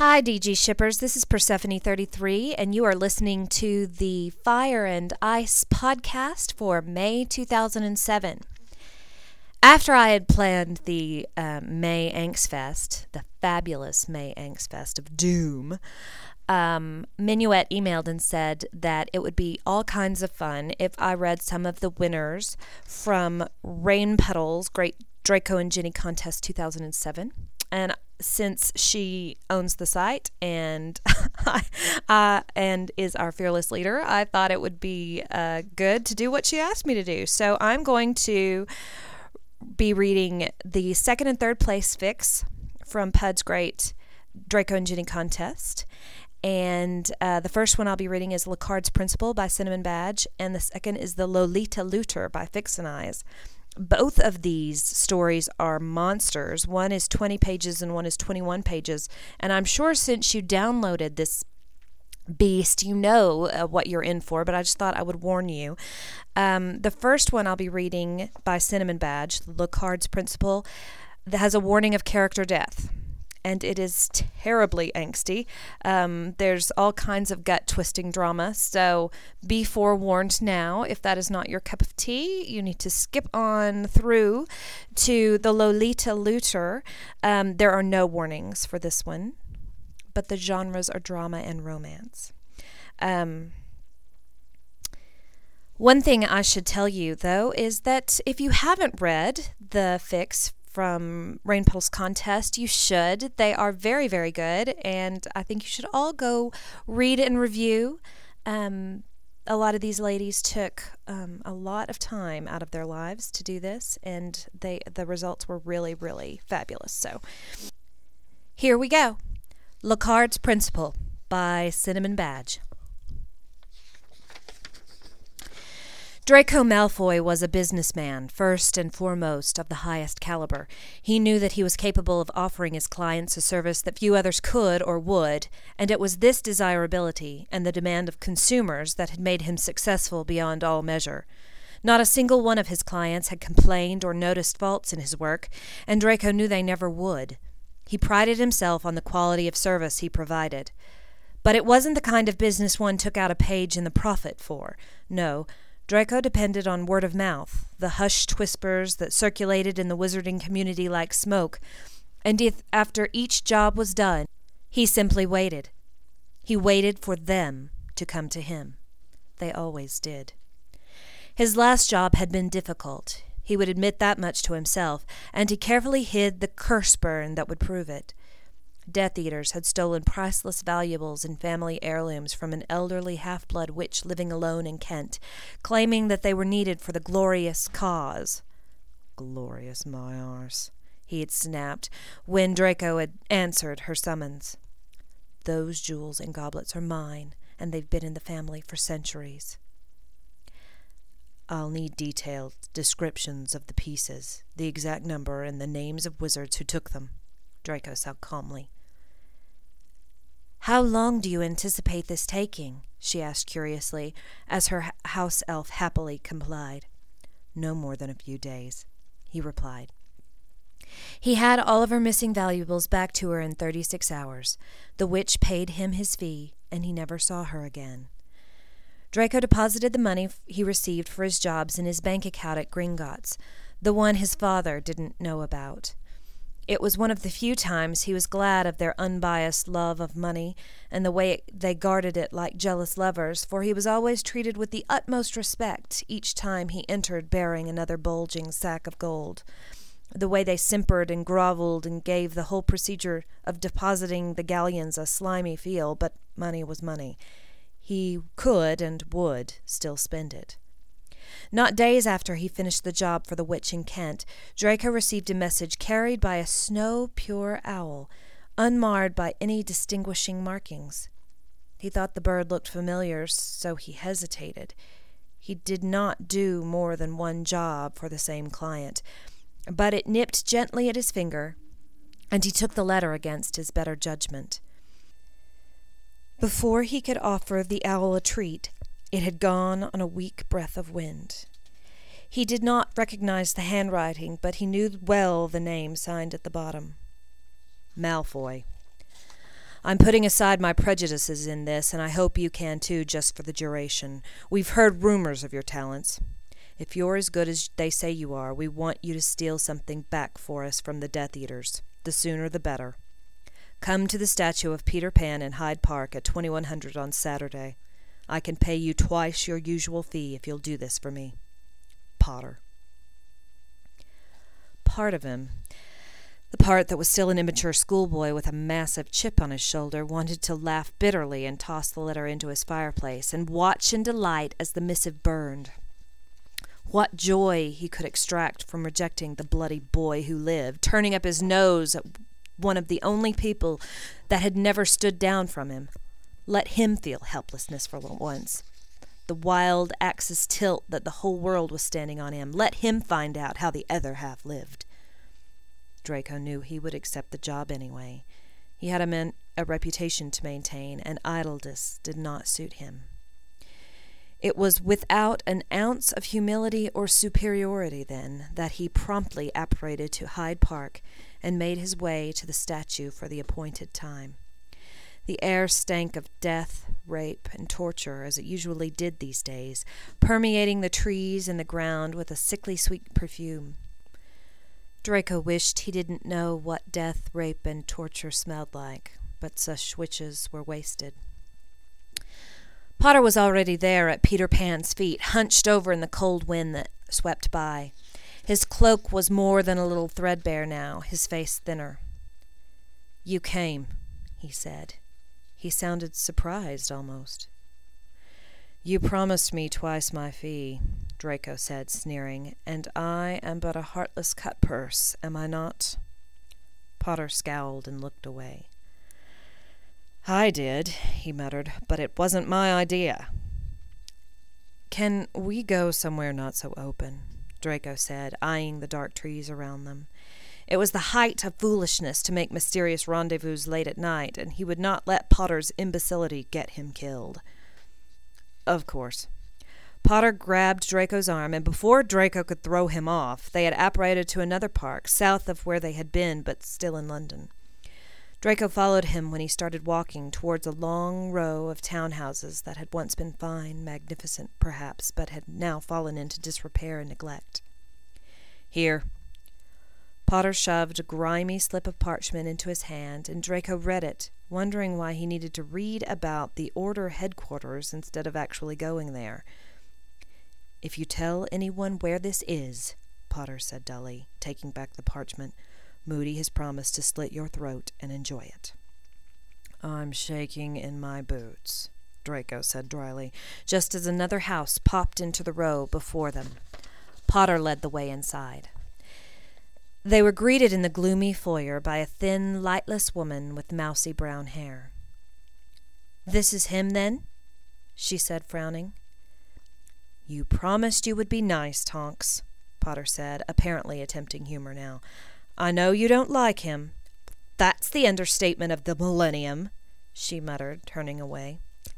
Hi, DG Shippers. This is Persephone33, and you are listening to the Fire and Ice podcast for May 2007. After I had planned the May Angstfest, the fabulous May Angstfest of Doom, Minuet emailed and said that it would be all kinds of fun if I read some of the winners from Rain Petals Great Draco and Ginny Contest 2007. And since she owns the site and and is our fearless leader, I thought it would be good to do what she asked me to do. So I'm going to be reading the second and third place fics from Pud's Great Draco and Ginny Contest. And the first one I'll be reading is Lacard's Principle by Cinnamon Badge, and the second is The Lolita Looter by Fixinize. Both of these stories are monsters. One is 20 pages and one is 21 pages. And I'm sure since you downloaded this beast, you know what you're in for, but I just thought I would warn you. The first one I'll be reading by Cinnamon Badge, Lacard's Principle, that has a warning of character death. And it is terribly angsty. There's all kinds of gut-twisting drama, so be forewarned now. If that is not your cup of tea, you need to skip on through to The Lolita Looter. There are no warnings for this one, but the genres are drama and romance. One thing I should tell you, though, is that if you haven't read the fics from Rain Petals Contest, you should. They are very, very good, and I think you should all go read and review. A lot of these ladies took a lot of time out of their lives to do this, and the results were really, really fabulous. So here we go. Lacard's Principle by Cinnamon Badge. Draco Malfoy was a businessman, first and foremost of the highest caliber. He knew that he was capable of offering his clients a service that few others could or would, and it was this desirability and the demand of consumers that had made him successful beyond all measure. Not a single one of his clients had complained or noticed faults in his work, and Draco knew they never would. He prided himself on the quality of service he provided. But it wasn't the kind of business one took out a page in the Prophet for. No, Draco depended on word of mouth, the hushed whispers that circulated in the wizarding community like smoke, and if after each job was done, he simply waited. He waited for them to come to him. They always did. His last job had been difficult. He would admit that much to himself, and he carefully hid the curse burn that would prove it. Death Eaters had stolen priceless valuables and family heirlooms from an elderly half-blood witch living alone in Kent, claiming that they were needed for the glorious cause. Glorious my arse, he had snapped when Draco had answered her summons. Those jewels and goblets are mine, and they've been in the family for centuries. I'll need detailed descriptions of the pieces, the exact number, and the names of wizards who took them, Draco said calmly. How long do you anticipate this taking? She asked curiously, as her house elf happily complied. No more than a few days, he replied. He had all of her missing valuables back to her in 36 hours. The witch paid him his fee, and he never saw her again. Draco deposited the money he received for his jobs in his bank account at Gringotts, the one his father didn't know about. It was one of the few times he was glad of their unbiased love of money and the way they guarded it like jealous lovers, for he was always treated with the utmost respect each time he entered bearing another bulging sack of gold. The way they simpered and groveled and gave the whole procedure of depositing the galleons a slimy feel, but money was money. He could and would still spend it. Not days after he finished the job for the witch in Kent, Draco received a message carried by a snow-pure owl, unmarred by any distinguishing markings. He thought the bird looked familiar, so he hesitated. He did not do more than one job for the same client, but it nipped gently at his finger, and he took the letter against his better judgment. Before he could offer the owl a treat, it had gone on a weak breath of wind. He did not recognize the handwriting, but he knew well the name signed at the bottom. Malfoy. I'm putting aside my prejudices in this, and I hope you can too, just for the duration. We've heard rumors of your talents. If you're as good as they say you are, we want you to steal something back for us from the Death Eaters. The sooner the better. Come to the statue of Peter Pan in Hyde Park at 2100 on Saturday. I can pay you twice your usual fee if you'll do this for me. Potter. Part of him, the part that was still an immature schoolboy with a massive chip on his shoulder, wanted to laugh bitterly and toss the letter into his fireplace and watch in delight as the missive burned. What joy he could extract from rejecting the bloody boy who lived, turning up his nose at one of the only people that had never stood down from him. Let him feel helplessness for once. The wild axis tilt that the whole world was standing on him. Let him find out how the other half lived. Draco knew he would accept the job anyway. He had a reputation to maintain, and idleness did not suit him. It was without an ounce of humility or superiority, then, that he promptly apparated to Hyde Park and made his way to the statue for the appointed time. The air stank of death, rape, and torture, as it usually did these days, permeating the trees and the ground with a sickly sweet perfume. Draco wished he didn't know what death, rape, and torture smelled like, but such wishes were wasted. Potter was already there at Peter Pan's feet, hunched over in the cold wind that swept by. His cloak was more than a little threadbare now, his face thinner. "You came," he said. He sounded surprised, almost. "You promised me twice my fee," Draco said, sneering, "and I am but a heartless cut-purse, am I not?" Potter scowled and looked away. "I did," he muttered, "but it wasn't my idea." "Can we go somewhere not so open?" Draco said, eyeing the dark trees around them. It was the height of foolishness to make mysterious rendezvous late at night, and he would not let Potter's imbecility get him killed. Of course. Potter grabbed Draco's arm, and before Draco could throw him off, they had apparated to another park, south of where they had been, but still in London. Draco followed him when he started walking towards a long row of townhouses that had once been fine, magnificent, perhaps, but had now fallen into disrepair and neglect. "Here." Potter shoved a grimy slip of parchment into his hand, and Draco read it, wondering why he needed to read about the Order headquarters instead of actually going there. "If you tell anyone where this is," Potter said dully, taking back the parchment, "Moody has promised to slit your throat and enjoy it." "I'm shaking in my boots," Draco said dryly, just as another house popped into the row before them. Potter led the way inside. They were greeted in the gloomy foyer by a thin, lightless woman with mousy brown hair. "This is him, then?" she said, frowning. "You promised you would be nice, Tonks," Potter said, apparently attempting humor now. "I know you don't like him." "That's the understatement of the millennium," she muttered, turning away.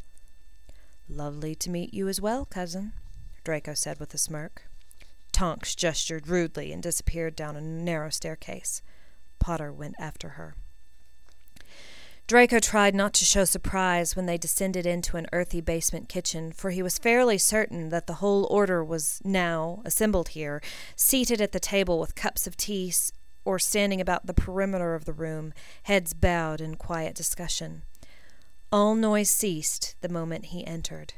"Lovely to meet you as well, cousin," Draco said with a smirk. Tonks gestured rudely and disappeared down a narrow staircase. Potter went after her. Draco tried not to show surprise when they descended into an earthy basement kitchen, for he was fairly certain that the whole order was now assembled here, seated at the table with cups of tea or standing about the perimeter of the room, heads bowed in quiet discussion. All noise ceased the moment he entered.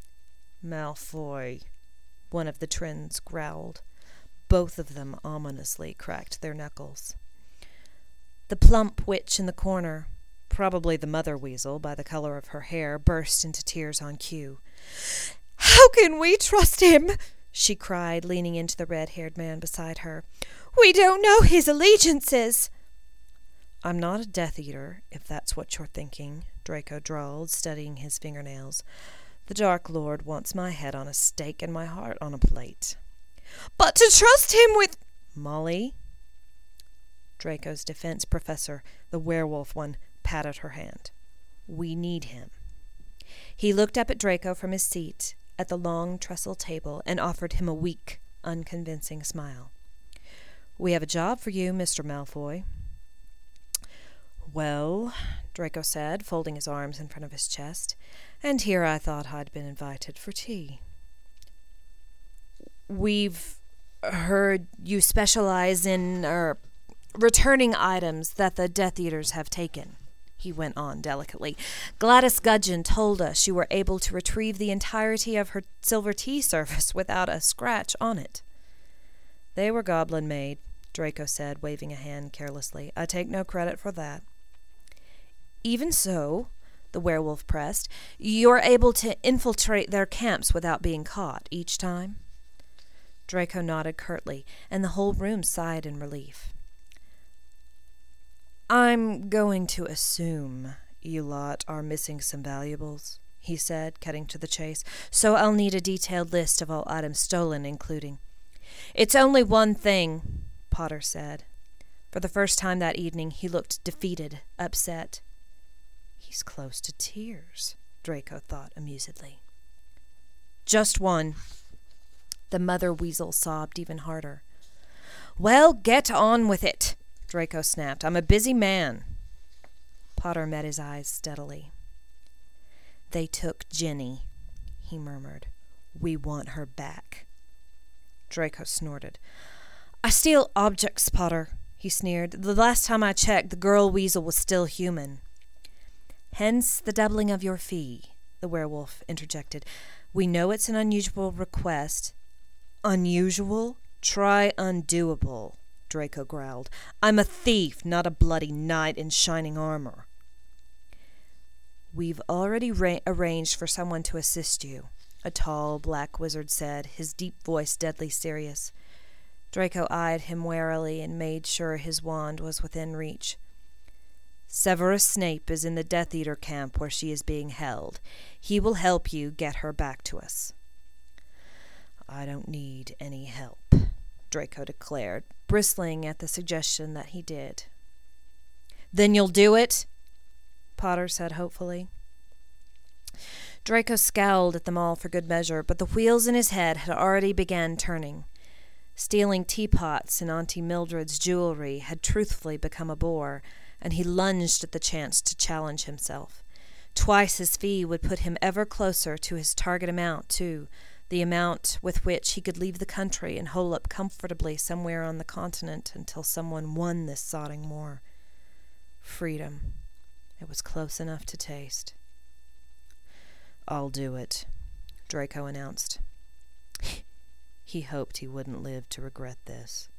"Malfoy," one of the Trends growled. Both of them ominously cracked their knuckles. The plump witch in the corner, probably the mother weasel by the color of her hair, burst into tears on cue. "How can we trust him?" she cried, leaning into the red-haired man beside her. "We don't know his allegiances." "I'm not a Death Eater, if that's what you're thinking," Draco drawled, studying his fingernails. "The Dark Lord wants my head on a stake and my heart on a plate." "But to trust him with—" "Molly." Draco's defense professor, the werewolf one, patted her hand. "We need him." He looked up at Draco from his seat at the long trestle table and offered him a weak, unconvincing smile. "We have a job for you, Mr. Malfoy." "Well," Draco said, folding his arms in front of his chest. "And here I thought I'd been invited for tea." "We've heard you specialize in, returning items that the Death Eaters have taken," he went on delicately. "Gladys Gudgeon told us you were able to retrieve the entirety of her silver tea service without a scratch on it." "They were goblin-made," Draco said, waving a hand carelessly. "I take no credit for that." "Even so," the werewolf pressed, "you're able to infiltrate their camps without being caught each time?" Draco nodded curtly, and the whole room sighed in relief. "I'm going to assume you lot are missing some valuables," he said, cutting to the chase, "so I'll need a detailed list of all items stolen, including—" "It's only one thing," Potter said. For the first time that evening, he looked defeated, upset. "He's close to tears," Draco thought amusedly. "Just one." The mother weasel sobbed even harder. "Well, get on with it," Draco snapped. "I'm a busy man." Potter met his eyes steadily. "They took Jenny," he murmured. "We want her back." Draco snorted. "I steal objects, Potter," he sneered. "The last time I checked, the girl weasel was still human." "Hence the doubling of your fee," the werewolf interjected. "We know it's an unusual request." "Unusual? Try undoable," Draco growled. "I'm a thief, not a bloody knight in shining armor." "We've already arranged for someone to assist you," a tall black wizard said, his deep voice deadly serious. Draco eyed him warily and made sure his wand was within reach. "Severus Snape is in the Death Eater camp where she is being held. He will help you get her back to us." "I don't need any help," Draco declared, bristling at the suggestion that he did. "Then you'll do it?" Potter said hopefully. Draco scowled at them all for good measure, but the wheels in his head had already begun turning. Stealing teapots and Auntie Mildred's jewelry had truthfully become a bore, and he lunged at the chance to challenge himself. Twice his fee would put him ever closer to his target amount, too, the amount with which he could leave the country and hole up comfortably somewhere on the continent until someone won this sodding war. Freedom. It was close enough to taste. "I'll do it," Draco announced. He hoped he wouldn't live to regret this.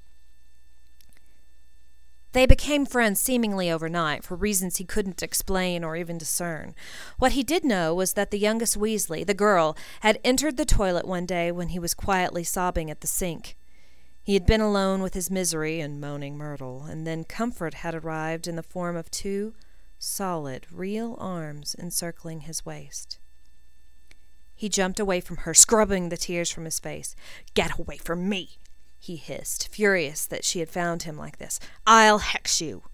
They became friends seemingly overnight, for reasons he couldn't explain or even discern. What he did know was that the youngest Weasley, the girl, had entered the toilet one day when he was quietly sobbing at the sink. He had been alone with his misery and moaning Myrtle, and then comfort had arrived in the form of two solid, real arms encircling his waist. He jumped away from her, scrubbing the tears from his face. "Get away from me!" he hissed, furious that she had found him like this. "I'll hex you!"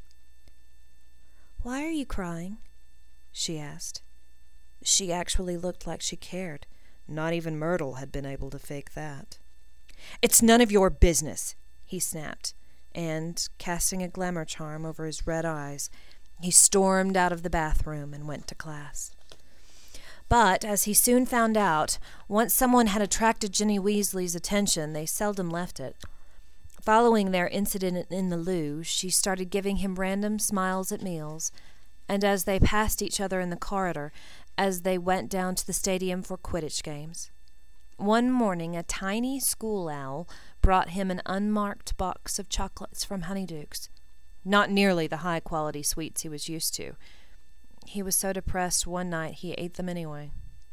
"Why are you crying?" she asked. She actually looked like she cared. Not even Myrtle had been able to fake that. "It's none of your business," he snapped, and, casting a glamour charm over his red eyes, he stormed out of the bathroom and went to class. But, as he soon found out, once someone had attracted Ginny Weasley's attention, they seldom left it. Following their incident in the loo, she started giving him random smiles at meals, and as they passed each other in the corridor, as they went down to the stadium for Quidditch games. One morning, a tiny school owl brought him an unmarked box of chocolates from Honeydukes. Not nearly the high-quality sweets he was used to. He was so depressed one night he ate them anyway.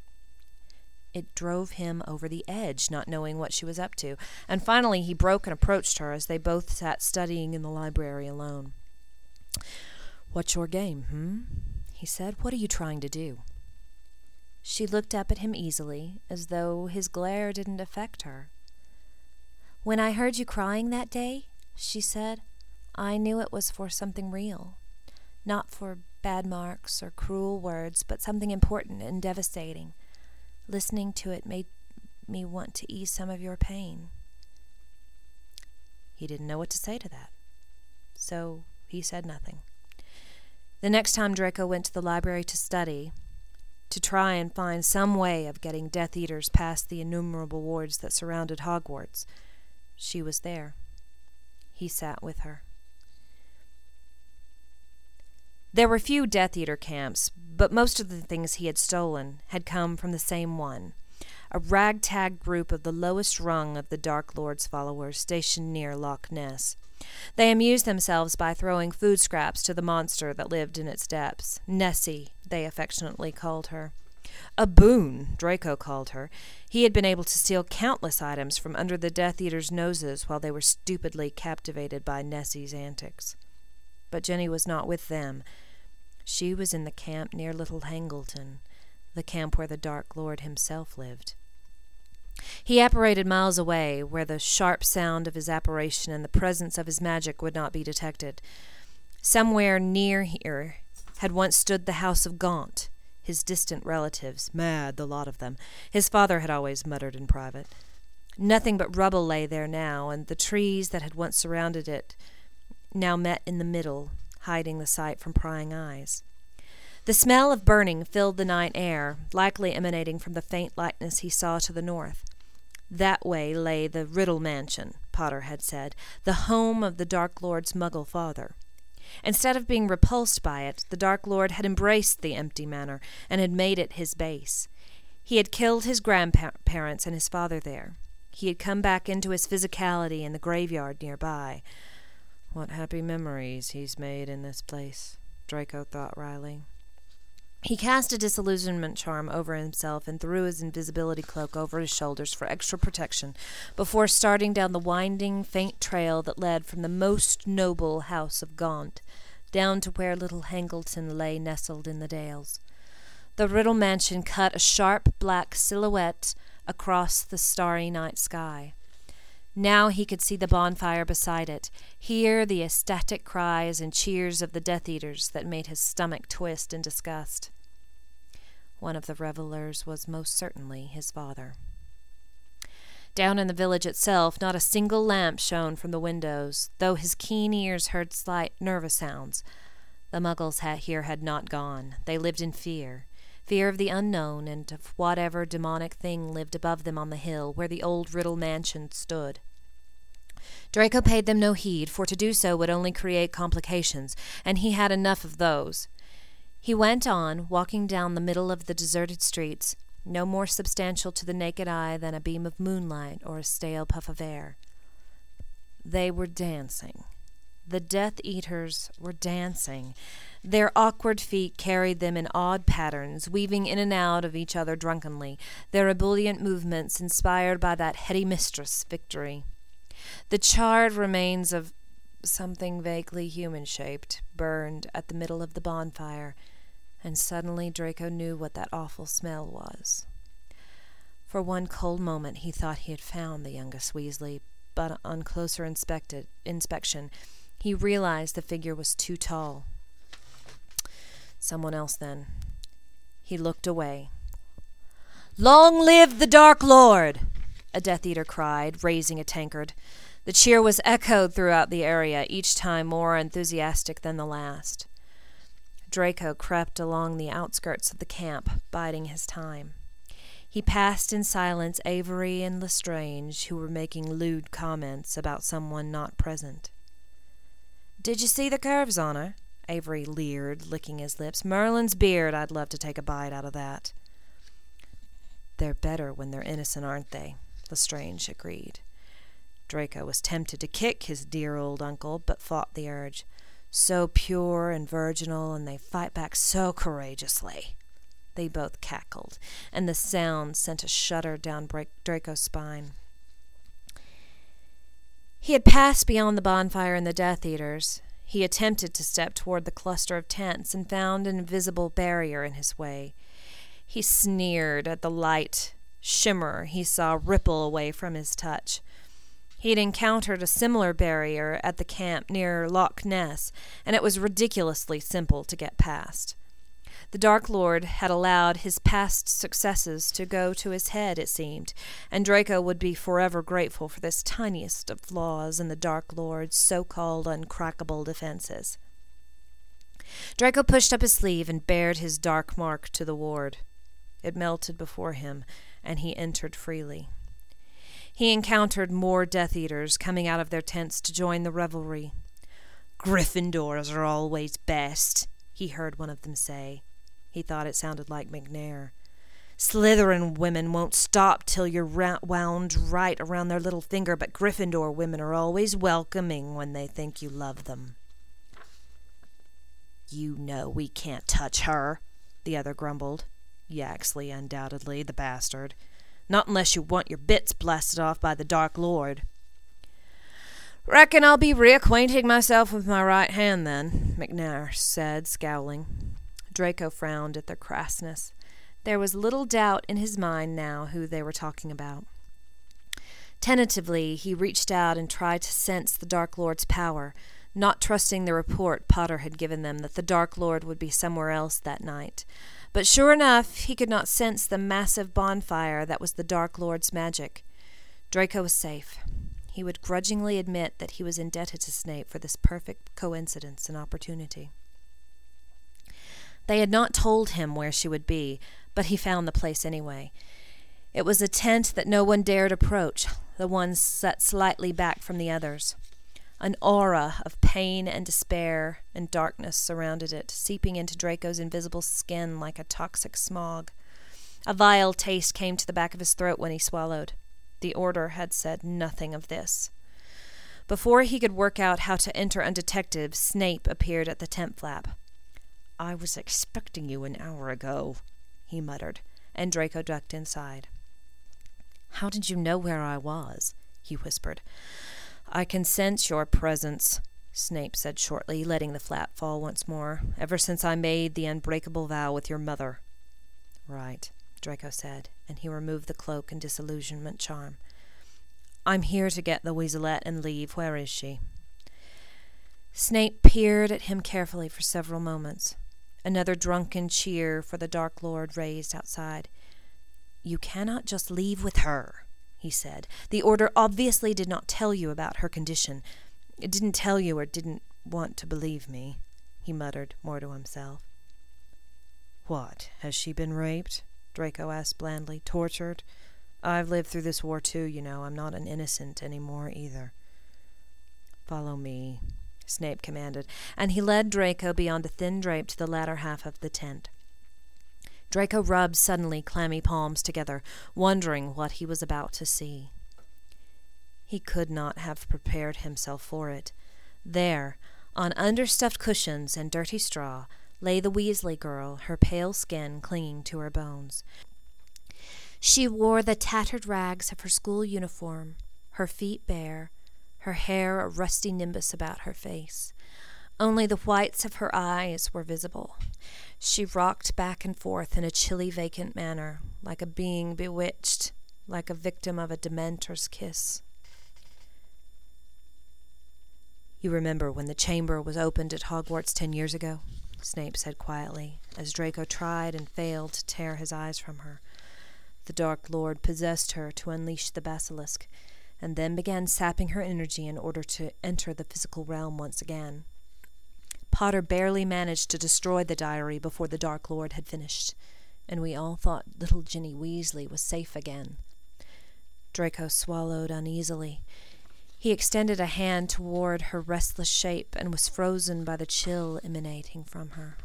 It drove him over the edge, not knowing what she was up to, and finally he broke and approached her as they both sat studying in the library alone. "What's your game, he said. "What are you trying to do?" She looked up at him easily, as though his glare didn't affect her. "When I heard you crying that day," she said, "I knew it was for something real. Not for bad marks or cruel words, but something important and devastating. Listening to it made me want to ease some of your pain." He didn't know what to say to that, so he said nothing. The next time Draco went to the library to study, to try and find some way of getting Death Eaters past the innumerable wards that surrounded Hogwarts, she was there. He sat with her. There were few Death Eater camps, but most of the things he had stolen had come from the same one, a ragtag group of the lowest rung of the Dark Lord's followers stationed near Loch Ness. They amused themselves by throwing food scraps to the monster that lived in its depths. Nessie, they affectionately called her. A boon, Draco called her. He had been able to steal countless items from under the Death Eaters' noses while they were stupidly captivated by Nessie's antics. But Jenny was not with them. She was in the camp near Little Hangleton, the camp where the Dark Lord himself lived. He apparated miles away, where the sharp sound of his apparition and the presence of his magic would not be detected. Somewhere near here had once stood the house of Gaunt, his distant relatives, mad, the lot of them. His father had always muttered in private. Nothing but rubble lay there now, and the trees that had once surrounded it now met in the middle, hiding the sight from prying eyes. The smell of burning filled the night air, likely emanating from the faint likeness he saw to the north. That way lay the Riddle Mansion, Potter had said, the home of the Dark Lord's Muggle father. Instead of being repulsed by it, the Dark Lord had embraced the empty manor and had made it his base. He had killed his grandparents and his father there. He had come back into his physicality in the graveyard nearby. What happy memories he's made in this place, Draco thought wryly. He cast a disillusionment charm over himself and threw his invisibility cloak over his shoulders for extra protection before starting down the winding, faint trail that led from the most noble house of Gaunt down to where Little Hangleton lay nestled in the dales. The Riddle Mansion cut a sharp black silhouette across the starry night sky. Now he could see the bonfire beside it, hear the ecstatic cries and cheers of the Death Eaters that made his stomach twist in disgust. One of the revelers was most certainly his father. Down in the village itself, not a single lamp shone from the windows, though his keen ears heard slight nervous sounds. The Muggles here had not gone. They lived in fear of the unknown and of whatever demonic thing lived above them on the hill where the old Riddle Mansion stood. Draco paid them no heed, for to do so would only create complications, and he had enough of those. He went on, walking down the middle of the deserted streets, no more substantial to the naked eye than a beam of moonlight or a stale puff of air. They were dancing. The Death Eaters were dancing. Their awkward feet carried them in odd patterns, weaving in and out of each other drunkenly, their ebullient movements inspired by that heady mistress, Victory. The charred remains of something vaguely human-shaped burned at the middle of the bonfire, and suddenly Draco knew what that awful smell was. For one cold moment he thought he had found the youngest Weasley, but on closer inspection he realized the figure was too tall. Someone else, then. He looked away. "Long live the Dark Lord!" a Death Eater cried, raising a tankard. The cheer was echoed throughout the area, each time more enthusiastic than the last. Draco crept along the outskirts of the camp, biding his time. He passed in silence Avery and Lestrange, who were making lewd comments about someone not present. "Did you see the curves on her?" Avery leered, licking his lips. "Merlin's beard, I'd love to take a bite out of that." "They're better when they're innocent, aren't they?" Lestrange agreed. Draco was tempted to kick his dear old uncle, but fought the urge. So pure and virginal, and they fight back so courageously. They both cackled, and the sound sent a shudder down Draco's spine. He had passed beyond the bonfire and the Death Eaters. He attempted to step toward the cluster of tents and found an invisible barrier in his way. He sneered at the light shimmer he saw ripple away from his touch. He had encountered a similar barrier at the camp near Loch Ness, and it was ridiculously simple to get past. The Dark Lord had allowed his past successes to go to his head, it seemed, and Draco would be forever grateful for this tiniest of flaws in the Dark Lord's so-called uncrackable defenses. Draco pushed up his sleeve and bared his dark mark to the ward. It melted before him, and he entered freely. He encountered more Death Eaters coming out of their tents to join the revelry. "Gryffindors are always best," he heard one of them say. He thought it sounded like McNair. "Slytherin women won't stop till you're wound right around their little finger, but Gryffindor women are always welcoming when they think you love them." "You know we can't touch her," the other grumbled. Yaxley, undoubtedly, the bastard. "Not unless you want your bits blasted off by the Dark Lord." "Reckon I'll be reacquainting myself with my right hand, then," McNair said, scowling. Draco frowned at their crassness. There was little doubt in his mind now who they were talking about. Tentatively, he reached out and tried to sense the Dark Lord's power, not trusting the report Potter had given them that the Dark Lord would be somewhere else that night. But sure enough, he could not sense the massive bonfire that was the Dark Lord's magic. Draco was safe. He would grudgingly admit that he was indebted to Snape for this perfect coincidence and opportunity. They had not told him where she would be, but he found the place anyway. It was a tent that no one dared approach, the one set slightly back from the others. An aura of pain and despair and darkness surrounded it, seeping into Draco's invisible skin like a toxic smog. A vile taste came to the back of his throat when he swallowed. The Order had said nothing of this. Before he could work out how to enter undetected, Snape appeared at the tent flap. "I was expecting you an hour ago," he muttered, and Draco ducked inside. "How did you know where I was?" he whispered. "I can sense your presence," Snape said shortly, letting the flap fall once more, "ever since I made the unbreakable vow with your mother." "Right," Draco said, and he removed the cloak and disillusionment charm. "I'm here to get the Weaselette and leave. Where is she?" Snape peered at him carefully for several moments. Another drunken cheer for the Dark Lord raised outside. "You cannot just leave with her," he said. "The Order obviously did not tell you about her condition. It didn't tell you or didn't want to believe me," he muttered, more to himself. "What, has she been raped?" Draco asked blandly. "Tortured? I've lived through this war too, you know. I'm not an innocent anymore either." "Follow me," Snape commanded, and he led Draco beyond a thin drape to the latter half of the tent. Draco rubbed suddenly clammy palms together, wondering what he was about to see. He could not have prepared himself for it. There, on understuffed cushions and dirty straw, lay the Weasley girl, her pale skin clinging to her bones. She wore the tattered rags of her school uniform, her feet bare, her hair a rusty nimbus about her face. Only the whites of her eyes were visible. She rocked back and forth in a chilly, vacant manner, like a being bewitched, like a victim of a Dementor's kiss. "You remember when the chamber was opened at Hogwarts 10 years ago?" Snape said quietly, as Draco tried and failed to tear his eyes from her. The Dark Lord possessed her to unleash the basilisk, and then began sapping her energy in order to enter the physical realm once again. Potter barely managed to destroy the diary before the Dark Lord had finished, and we all thought little Ginny Weasley was safe again. Draco swallowed uneasily. He extended a hand toward her restless shape and was frozen by the chill emanating from her.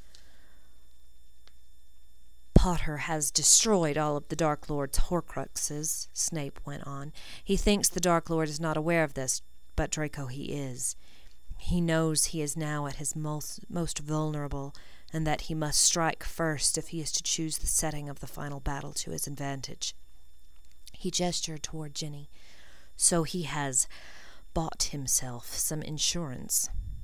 "Potter has destroyed all of the Dark Lord's Horcruxes," Snape went on. "He thinks the Dark Lord is not aware of this, but Draco, he is. He knows he is now at his most vulnerable, and that he must strike first if he is to choose the setting of the final battle to his advantage." He gestured toward Ginny. "So he has bought himself some insurance."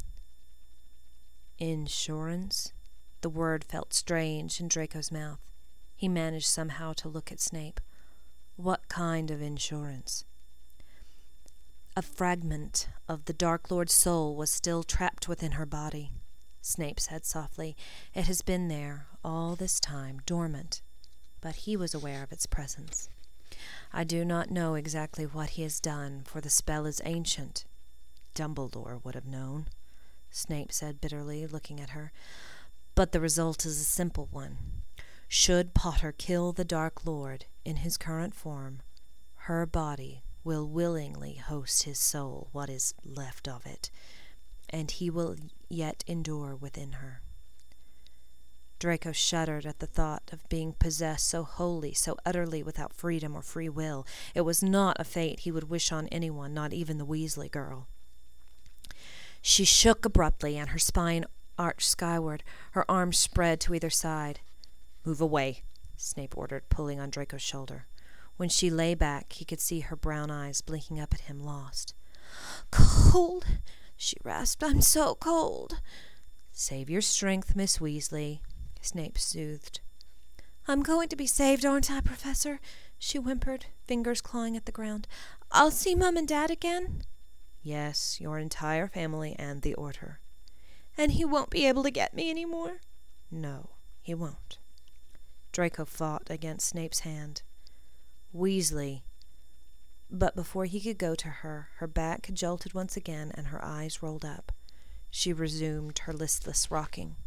Insurance? The word felt strange in Draco's mouth. He managed somehow to look at Snape. "What kind of insurance?" "A fragment of the Dark Lord's soul was still trapped within her body," Snape said softly. "It has been there all this time, dormant, but he was aware of its presence. I do not know exactly what he has done, for the spell is ancient. Dumbledore would have known." Snape said bitterly, looking at her. "But the result is a simple one. Should Potter kill the Dark Lord in his current form, her body will willingly host his soul, what is left of it, and he will yet endure within her." Draco shuddered at the thought of being possessed so wholly, so utterly without freedom or free will. It was not a fate he would wish on anyone, not even the Weasley girl. She shook abruptly, and her spine arched skyward, her arms spread to either side. "Move away," Snape ordered, pulling on Draco's shoulder. When she lay back, he could see her brown eyes blinking up at him, lost. "Cold," she rasped. "I'm so cold." "Save your strength, Miss Weasley," Snape soothed. "I'm going to be saved, aren't I, Professor?" she whimpered, fingers clawing at the ground. "I'll see Mum and Dad again?" "Yes, your entire family and the Order." "And he won't be able to get me any more?" "No, he won't." Draco fought against Snape's hand. "Weasley." But before he could go to her, her back jolted once again and her eyes rolled up. She resumed her listless rocking.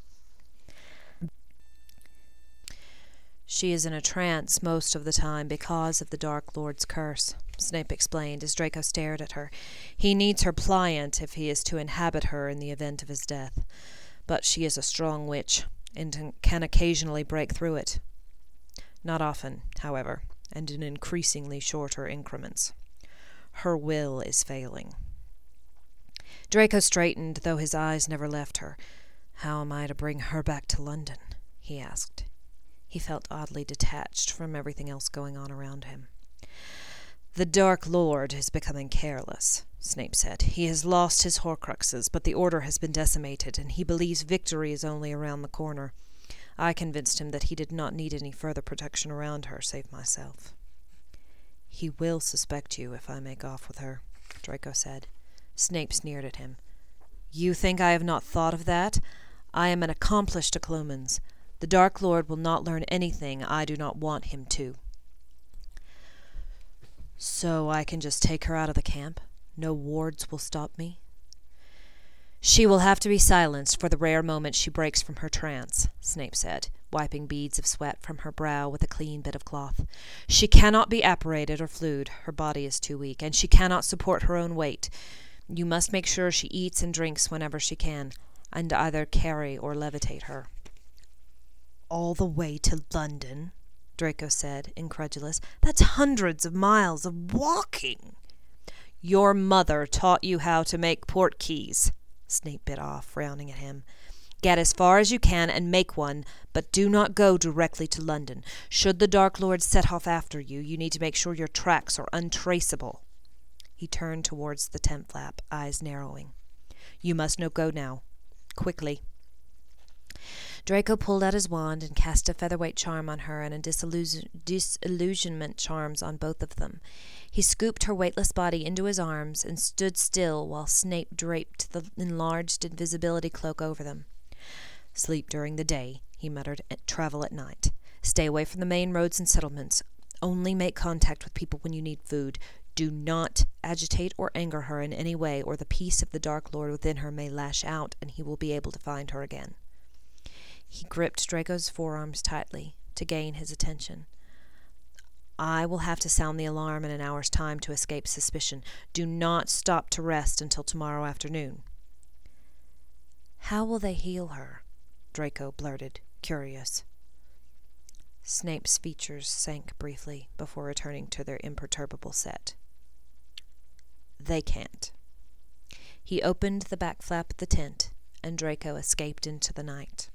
"She is in a trance most of the time because of the Dark Lord's curse," Snape explained as Draco stared at her. "He needs her pliant if he is to inhabit her in the event of his death. But she is a strong witch, and can occasionally break through it. Not often, however, and in increasingly shorter increments. Her will is failing." Draco straightened, though his eyes never left her. "How am I to bring her back to London?" he asked. He felt oddly detached from everything else going on around him. "The Dark Lord is becoming careless," Snape said. "He has lost his Horcruxes, but the Order has been decimated, and he believes victory is only around the corner. I convinced him that he did not need any further protection around her, save myself." "He will suspect you if I make off with her," Draco said. Snape sneered at him. "You think I have not thought of that? I am an accomplished occlumens. The Dark Lord will not learn anything I do not want him to." "So I can just take her out of the camp? No wards will stop me?" "She will have to be silenced for the rare moment she breaks from her trance," Snape said, wiping beads of sweat from her brow with a clean bit of cloth. "She cannot be apparated or flued. Her body is too weak, and she cannot support her own weight. You must make sure she eats and drinks whenever she can, and either carry or levitate her." "All the way to London?" Draco said, incredulous. "That's hundreds of miles of walking." "Your mother taught you how to make portkeys," Snape bit off, frowning at him. "Get as far as you can and make one, but do not go directly to London. Should the Dark Lord set off after you, you need to make sure your tracks are untraceable." He turned towards the tent flap, eyes narrowing. "You must go now. Quickly." Draco pulled out his wand and cast a featherweight charm on her and a disillusionment charms on both of them. He scooped her weightless body into his arms and stood still while Snape draped the enlarged invisibility cloak over them. "Sleep during the day," he muttered, "and travel at night. Stay away from the main roads and settlements. Only make contact with people when you need food. Do not agitate or anger her in any way, or the peace of the Dark Lord within her may lash out and he will be able to find her again." He gripped Draco's forearms tightly to gain his attention. "I will have to sound the alarm in an hour's time to escape suspicion. Do not stop to rest until tomorrow afternoon." "How will they heal her?" Draco blurted, curious. Snape's features sank briefly before returning to their imperturbable set. "They can't." He opened the back flap of the tent, and Draco escaped into the night.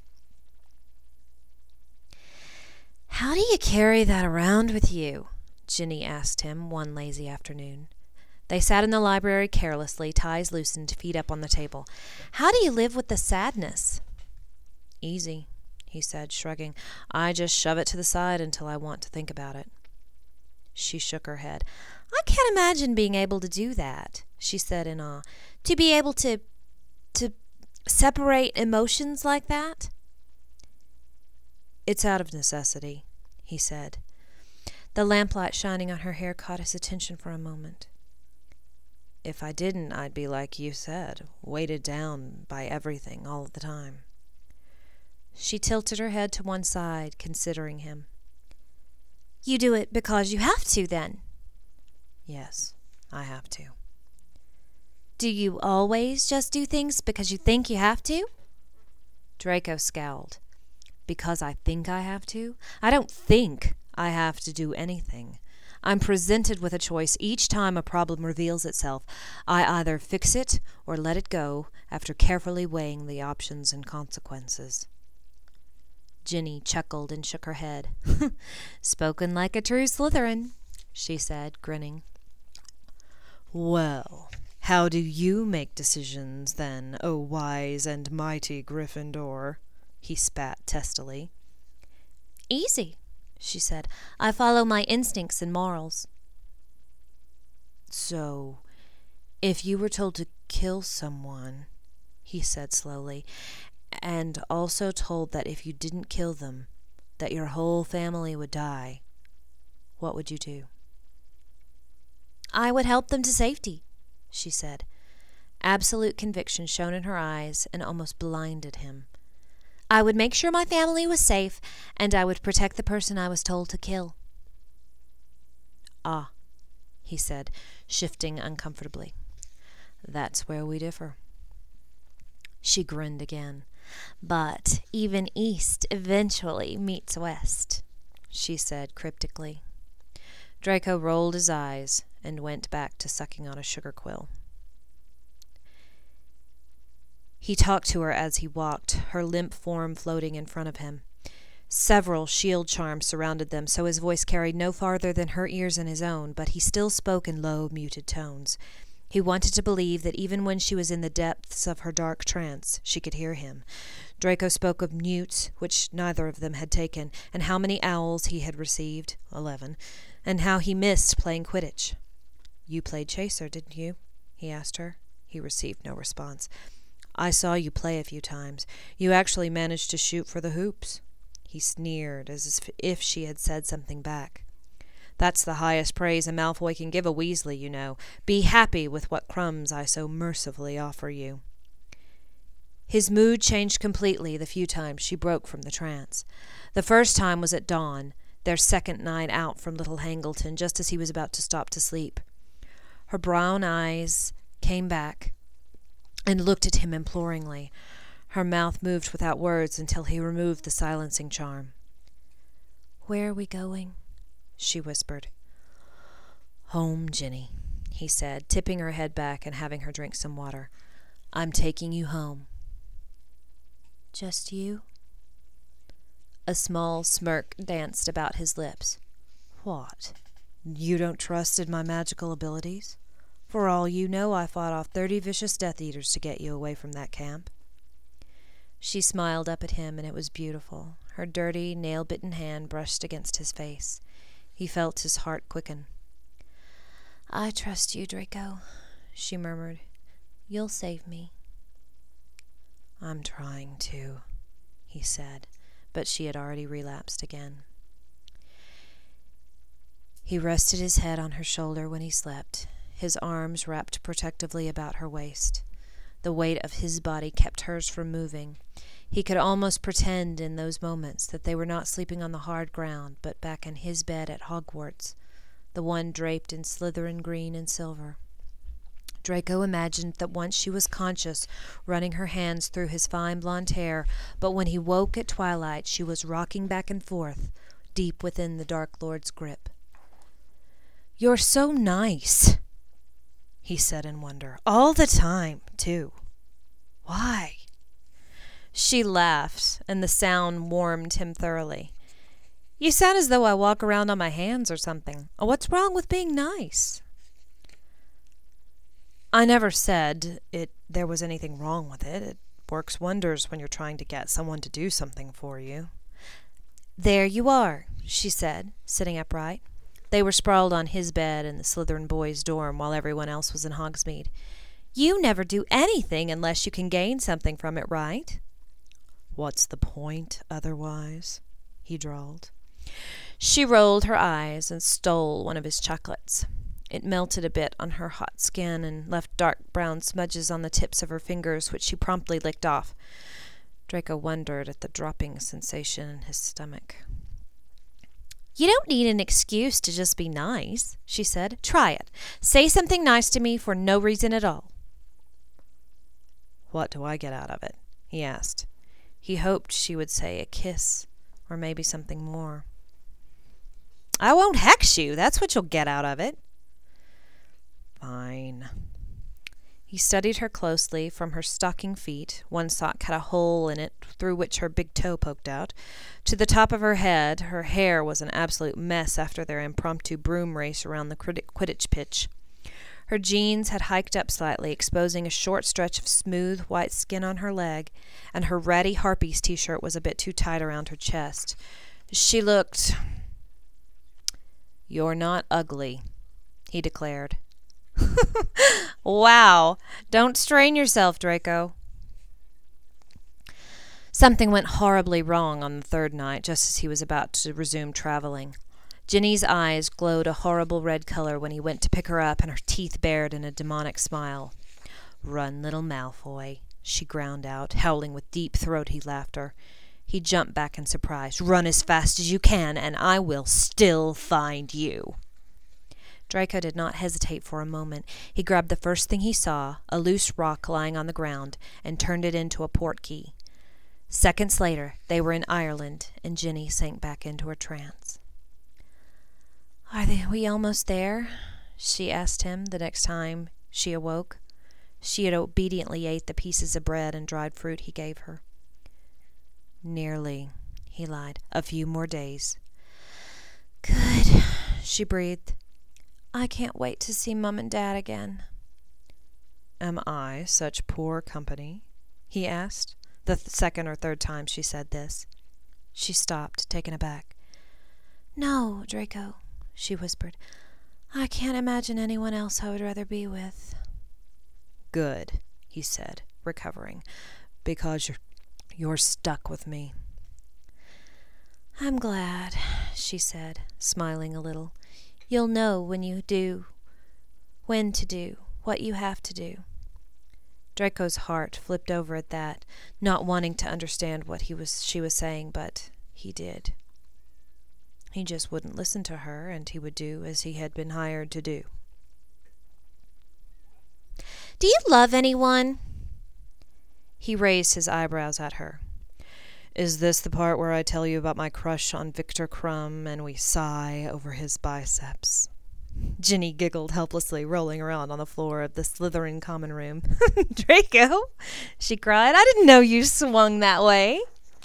"How do you carry that around with you?" Ginny asked him one lazy afternoon. They sat in the library carelessly, ties loosened, feet up on the table. "How do you live with the sadness?" "Easy," he said, shrugging. "I just shove it to the side until I want to think about it." She shook her head. "I can't imagine being able to do that," she said in awe. "To be able to separate emotions like that?" "It's out of necessity," he said. The lamplight shining on her hair caught his attention for a moment. If I didn't, I'd be like you said, weighted down by everything all the time. She tilted her head to one side, considering him. You do it because you have to, then? Yes, I have to. Do you always just do things because you think you have to? Draco scowled. Because I think I have to? I don't think I have to do anything. I'm presented with a choice each time a problem reveals itself. I either fix it or let it go after carefully weighing the options and consequences. Ginny chuckled and shook her head. Spoken like a true Slytherin, she said, grinning. Well, how do you make decisions, then, O wise and mighty Gryffindor? He spat testily. Easy, she said. I follow my instincts and morals. So, if you were told to kill someone, he said slowly, and also told that if you didn't kill them, that your whole family would die, what would you do? I would help them to safety, she said. Absolute conviction shone in her eyes and almost blinded him. I would make sure my family was safe, and I would protect the person I was told to kill. Ah, he said, shifting uncomfortably. That's where we differ. She grinned again. But even east eventually meets west, she said cryptically. Draco rolled his eyes and went back to sucking on a sugar quill. He talked to her as he walked, her limp form floating in front of him. Several shield charms surrounded them, so his voice carried no farther than her ears and his own, but he still spoke in low, muted tones. He wanted to believe that even when she was in the depths of her dark trance, she could hear him. Draco spoke of newts, which neither of them had taken, and how many owls he had received, 11, and how he missed playing Quidditch. You played chaser, didn't you? He asked her. He received no response. I saw you play a few times. You actually managed to shoot for the hoops. He sneered, as if she had said something back. That's the highest praise a Malfoy can give a Weasley, you know. Be happy with what crumbs I so mercifully offer you. His mood changed completely the few times she broke from the trance. The first time was at dawn, their second night out from Little Hangleton, just as he was about to stop to sleep. Her brown eyes came back and looked at him imploringly. Her mouth moved without words until he removed the silencing charm. Where are we going? She whispered. Home, Ginny, he said, tipping her head back and having her drink some water. I'm taking you home. Just you? A small smirk danced about his lips. What? You don't trust in my magical abilities? For all you know, I fought off 30 vicious Death Eaters to get you away from that camp. She smiled up at him, and it was beautiful. Her dirty, nail-bitten hand brushed against his face. He felt his heart quicken. I trust you, Draco, she murmured. You'll save me. I'm trying to, he said, but she had already relapsed again. He rested his head on her shoulder when he slept, his arms wrapped protectively about her waist. The weight of his body kept hers from moving. He could almost pretend in those moments that they were not sleeping on the hard ground, but back in his bed at Hogwarts, the one draped in Slytherin green and silver. Draco imagined that once she was conscious, running her hands through his fine blonde hair, but when he woke at twilight, she was rocking back and forth, deep within the Dark Lord's grip. You're so nice, he said in wonder. All the time, too. Why? She laughed, and the sound warmed him thoroughly. You sound as though I walk around on my hands or something. What's wrong with being nice? I never said there was anything wrong with it. It works wonders when you're trying to get someone to do something for you. There you are, she said, sitting upright. They were sprawled on his bed in the Slytherin boys' dorm while everyone else was in Hogsmeade. You never do anything unless you can gain something from it, right? What's the point otherwise? He drawled. She rolled her eyes and stole one of his chocolates. It melted a bit on her hot skin and left dark brown smudges on the tips of her fingers, which she promptly licked off. Draco wondered at the dropping sensation in his stomach. "You don't need an excuse to just be nice," she said. "Try it. Say something nice to me for no reason at all." "What do I get out of it?" he asked. He hoped she would say a kiss, or maybe something more. "I won't hex you. That's what you'll get out of it." "Fine." He studied her closely from her stocking feet, one sock had a hole in it through which her big toe poked out, to the top of her head. Her hair was an absolute mess after their impromptu broom race around the Quidditch pitch. Her jeans had hiked up slightly, exposing a short stretch of smooth white skin on her leg, and her ratty Harpies t-shirt was a bit too tight around her chest. She looked... "You're not ugly," he declared. "Wow. Don't strain yourself, Draco." Something went horribly wrong on the third night, just as he was about to resume traveling. Ginny's eyes glowed a horrible red color when he went to pick her up, and her teeth bared in a demonic smile. "Run, little Malfoy," she ground out, howling with deep, throaty laughter. He jumped back in surprise. "Run as fast as you can, and I will still find you." Draco did not hesitate for a moment. He grabbed the first thing he saw, a loose rock lying on the ground, and turned it into a portkey. Seconds later, they were in Ireland, and Ginny sank back into her trance. "We almost there?" she asked him the next time she awoke. She had obediently ate the pieces of bread and dried fruit he gave her. "Nearly," he lied. "A few more days." "Good," she breathed. "I can't wait to see Mum and Dad again." "Am I such poor company?" he asked, the second or third time she said this. She stopped, taken aback. "No, Draco," she whispered. "I can't imagine anyone else I would rather be with." "Good," he said, recovering, "because you're stuck with me." "I'm glad," she said, smiling a little. "You'll know when to do what you have to do." Draco's heart flipped over at that, not wanting to understand what she was saying, but he did. He just wouldn't listen to her, and he would do as he had been hired to do. "Do you love anyone?" He raised his eyebrows at her. "Is this the part where I tell you about my crush on Victor Crumb and we sigh over his biceps?" Ginny giggled helplessly, rolling around on the floor of the Slytherin common room. "Draco," she cried, "I didn't know you swung that way."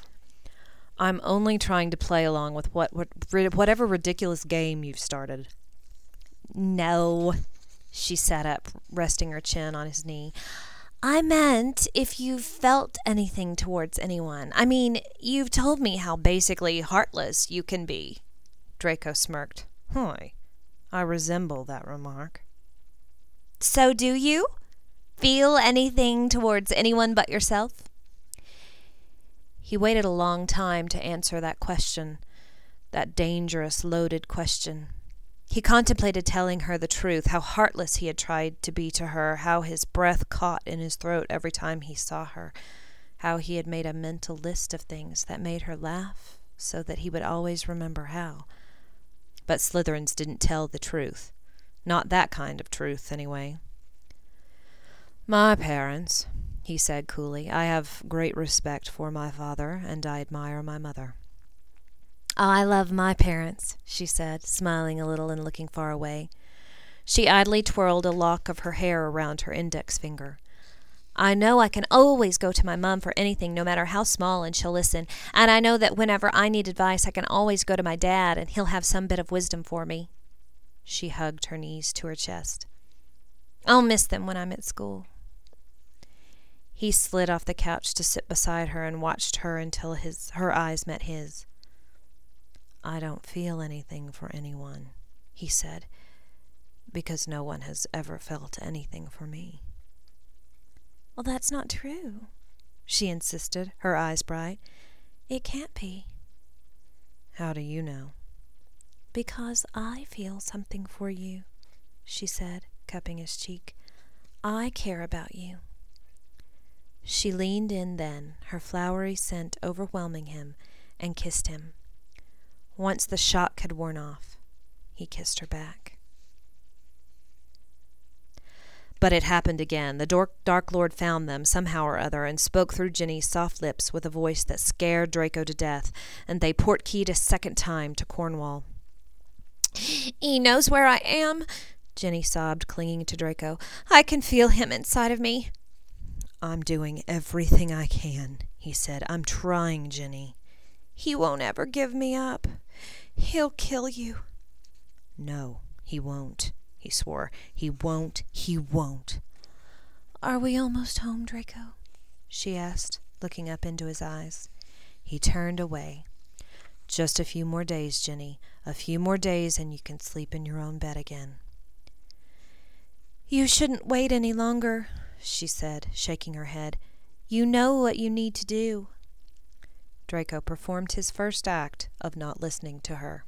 "I'm only trying to play along with whatever ridiculous game you've started." "No." She sat up, resting her chin on his knee. "I meant if you've felt anything towards anyone. I mean, you've told me how basically heartless you can be." Draco smirked. "Hi. I resemble that remark." "So do you? Feel anything towards anyone but yourself?" He waited a long time to answer that question, that dangerous, loaded question. He contemplated telling her the truth, how heartless he had tried to be to her, how his breath caught in his throat every time he saw her, how he had made a mental list of things that made her laugh so that he would always remember how. But Slytherins didn't tell the truth. Not that kind of truth, anyway. "My parents," he said coolly. "I have great respect for my father, and I admire my mother." "I love my parents," she said, smiling a little and looking far away. She idly twirled a lock of her hair around her index finger. "I know I can always go to my mum for anything, no matter how small, and she'll listen. And I know that whenever I need advice, I can always go to my dad, and he'll have some bit of wisdom for me." She hugged her knees to her chest. "I'll miss them when I'm at school." He slid off the couch to sit beside her and watched her until her eyes met his. "I don't feel anything for anyone," he said, "because no one has ever felt anything for me." "Well, that's not true," she insisted, her eyes bright. "It can't be." "How do you know?" "Because I feel something for you," she said, cupping his cheek. I care about you. She leaned in then, her flowery scent overwhelming him, and kissed him. Once the shock had worn off, he kissed her back. But it happened again. The Dark Lord found them, somehow or other, and spoke through Ginny's soft lips with a voice that scared Draco to death, and they port-keyed a second time to Cornwall. He knows where I am, Ginny sobbed, clinging to Draco. I can feel him inside of me. I'm doing everything I can, he said. I'm trying, Ginny. He won't ever give me up. He'll kill you. No, he won't. He swore. He won't. He won't. Are we almost home, Draco? She asked, looking up into his eyes. He turned away. Just a few more days, Ginny. A few more days and you can sleep in your own bed again. You shouldn't wait any longer, she said, shaking her head. You know what you need to do. Draco performed his first act of not listening to her.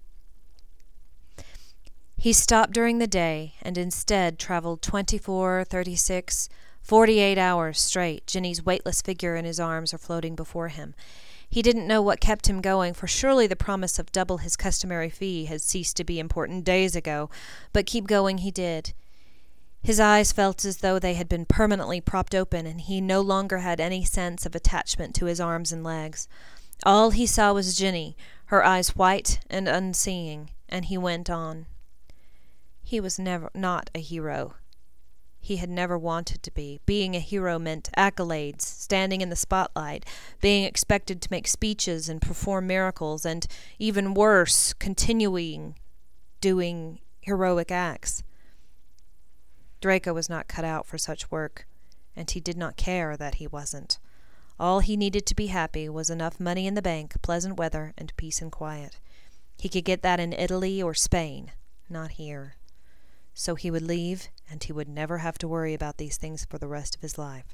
He stopped during the day and instead traveled 24, 36, 48 hours straight. Ginny's weightless figure in his arms are floating before him. He didn't know what kept him going, for surely the promise of double his customary fee had ceased to be important days ago, but keep going he did. His eyes felt as though they had been permanently propped open, and he no longer had any sense of attachment to his arms and legs. All he saw was Ginny, her eyes white and unseeing, and he went on. He was not a hero. He had never wanted to be. Being a hero meant accolades, standing in the spotlight, being expected to make speeches and perform miracles, and, even worse, continuing doing heroic acts. Draco was not cut out for such work, and he did not care that he wasn't. All he needed to be happy was enough money in the bank, pleasant weather, and peace and quiet. He could get that in Italy or Spain, not here. So he would leave, and he would never have to worry about these things for the rest of his life.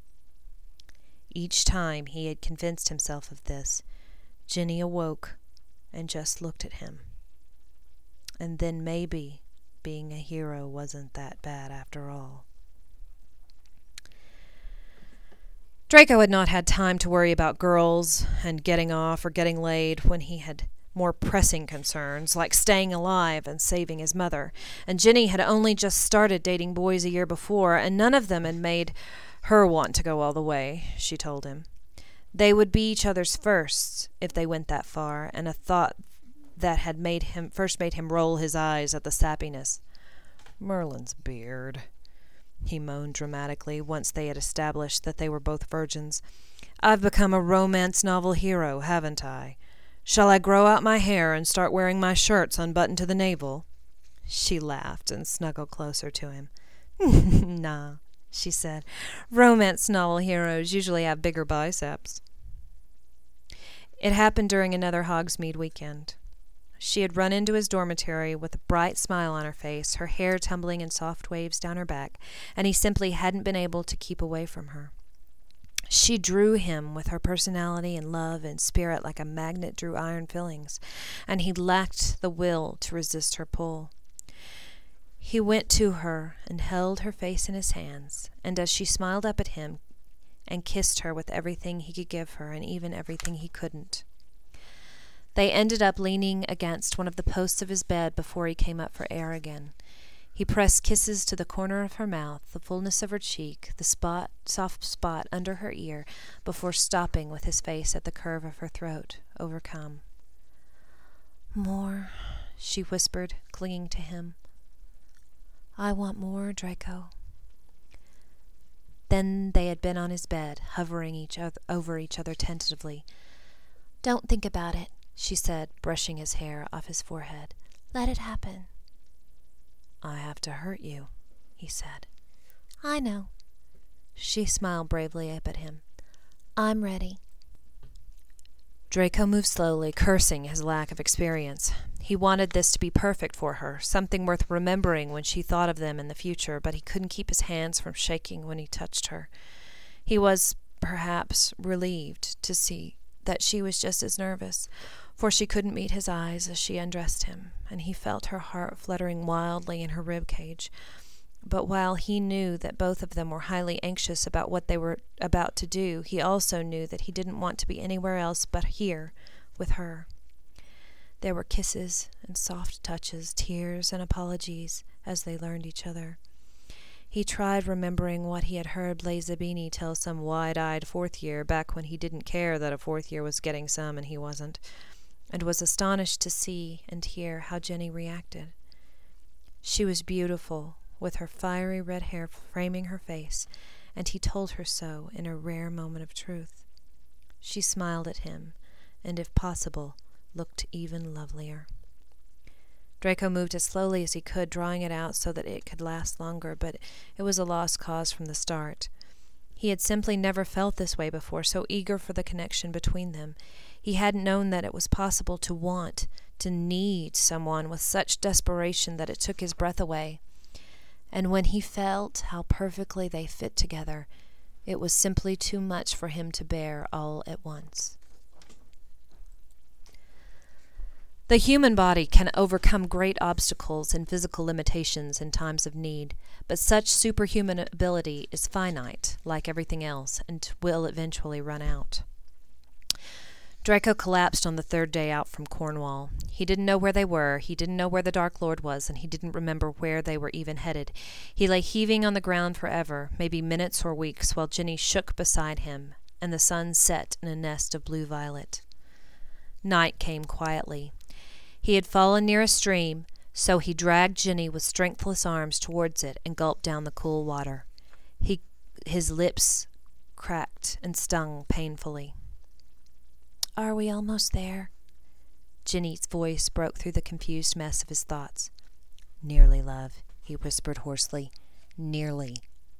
Each time he had convinced himself of this, Ginny awoke and just looked at him. And then maybe being a hero wasn't that bad after all. Draco had not had time to worry about girls and getting off or getting laid when he had more pressing concerns, like staying alive and saving his mother. And Ginny had only just started dating boys a year before, and none of them had made her want to go all the way, she told him. They would be each other's firsts if they went that far, and a thought that had made him roll his eyes at the sappiness. Merlin's beard, he moaned dramatically, once they had established that they were both virgins. I've become a romance novel hero, haven't I? Shall I grow out my hair and start wearing my shirts unbuttoned to the navel? She laughed and snuggled closer to him. Nah, she said. Romance novel heroes usually have bigger biceps. It happened during another Hogsmeade weekend. She had run into his dormitory with a bright smile on her face, her hair tumbling in soft waves down her back, and he simply hadn't been able to keep away from her. She drew him with her personality and love and spirit like a magnet drew iron fillings, and he lacked the will to resist her pull. He went to her and held her face in his hands, and as she smiled up at him and kissed her with everything he could give her and even everything he couldn't. They ended up leaning against one of the posts of his bed before he came up for air again. He pressed kisses to the corner of her mouth, the fullness of her cheek, the soft spot under her ear, before stopping with his face at the curve of her throat, overcome. More, she whispered, clinging to him. I want more, Draco. Then they had been on his bed, hovering over each other tentatively. Don't think about it, she said, brushing his hair off his forehead. Let it happen. I have to hurt you, he said. I know. She smiled bravely up at him. I'm ready. Draco moved slowly, cursing his lack of experience. He wanted this to be perfect for her, something worth remembering when she thought of them in the future, but he couldn't keep his hands from shaking when he touched her. He was, perhaps, relieved to see that she was just as nervous, for she couldn't meet his eyes as she undressed him, and he felt her heart fluttering wildly in her rib cage. But while he knew that both of them were highly anxious about what they were about to do, he also knew that he didn't want to be anywhere else but here with her. There were kisses and soft touches, tears and apologies as they learned each other. He tried remembering what he had heard Blaise Zabini tell some wide-eyed fourth year back when he didn't care that a fourth year was getting some and he wasn't, and was astonished to see and hear how Jenny reacted. She was beautiful, with her fiery red hair framing her face, and he told her so in a rare moment of truth. She smiled at him, and if possible, looked even lovelier. Draco moved as slowly as he could, drawing it out so that it could last longer, but it was a lost cause from the start. He had simply never felt this way before, so eager for the connection between them. He hadn't known that it was possible to want, to need someone with such desperation that it took his breath away. And when he felt how perfectly they fit together, it was simply too much for him to bear all at once. The human body can overcome great obstacles and physical limitations in times of need, but such superhuman ability is finite, like everything else, and will eventually run out. Draco collapsed on the third day out from Cornwall. He didn't know where they were, he didn't know where the Dark Lord was, and he didn't remember where they were even headed. He lay heaving on the ground forever, maybe minutes or weeks, while Jenny shook beside him, and the sun set in a nest of blue violet. Night came quietly. He had fallen near a stream, so he dragged Jenny with strengthless arms towards it and gulped down the cool water. His lips cracked and stung painfully. "Are we almost there?" Jenny's voice broke through the confused mess of his thoughts. "Nearly, love," he whispered hoarsely. "Nearly."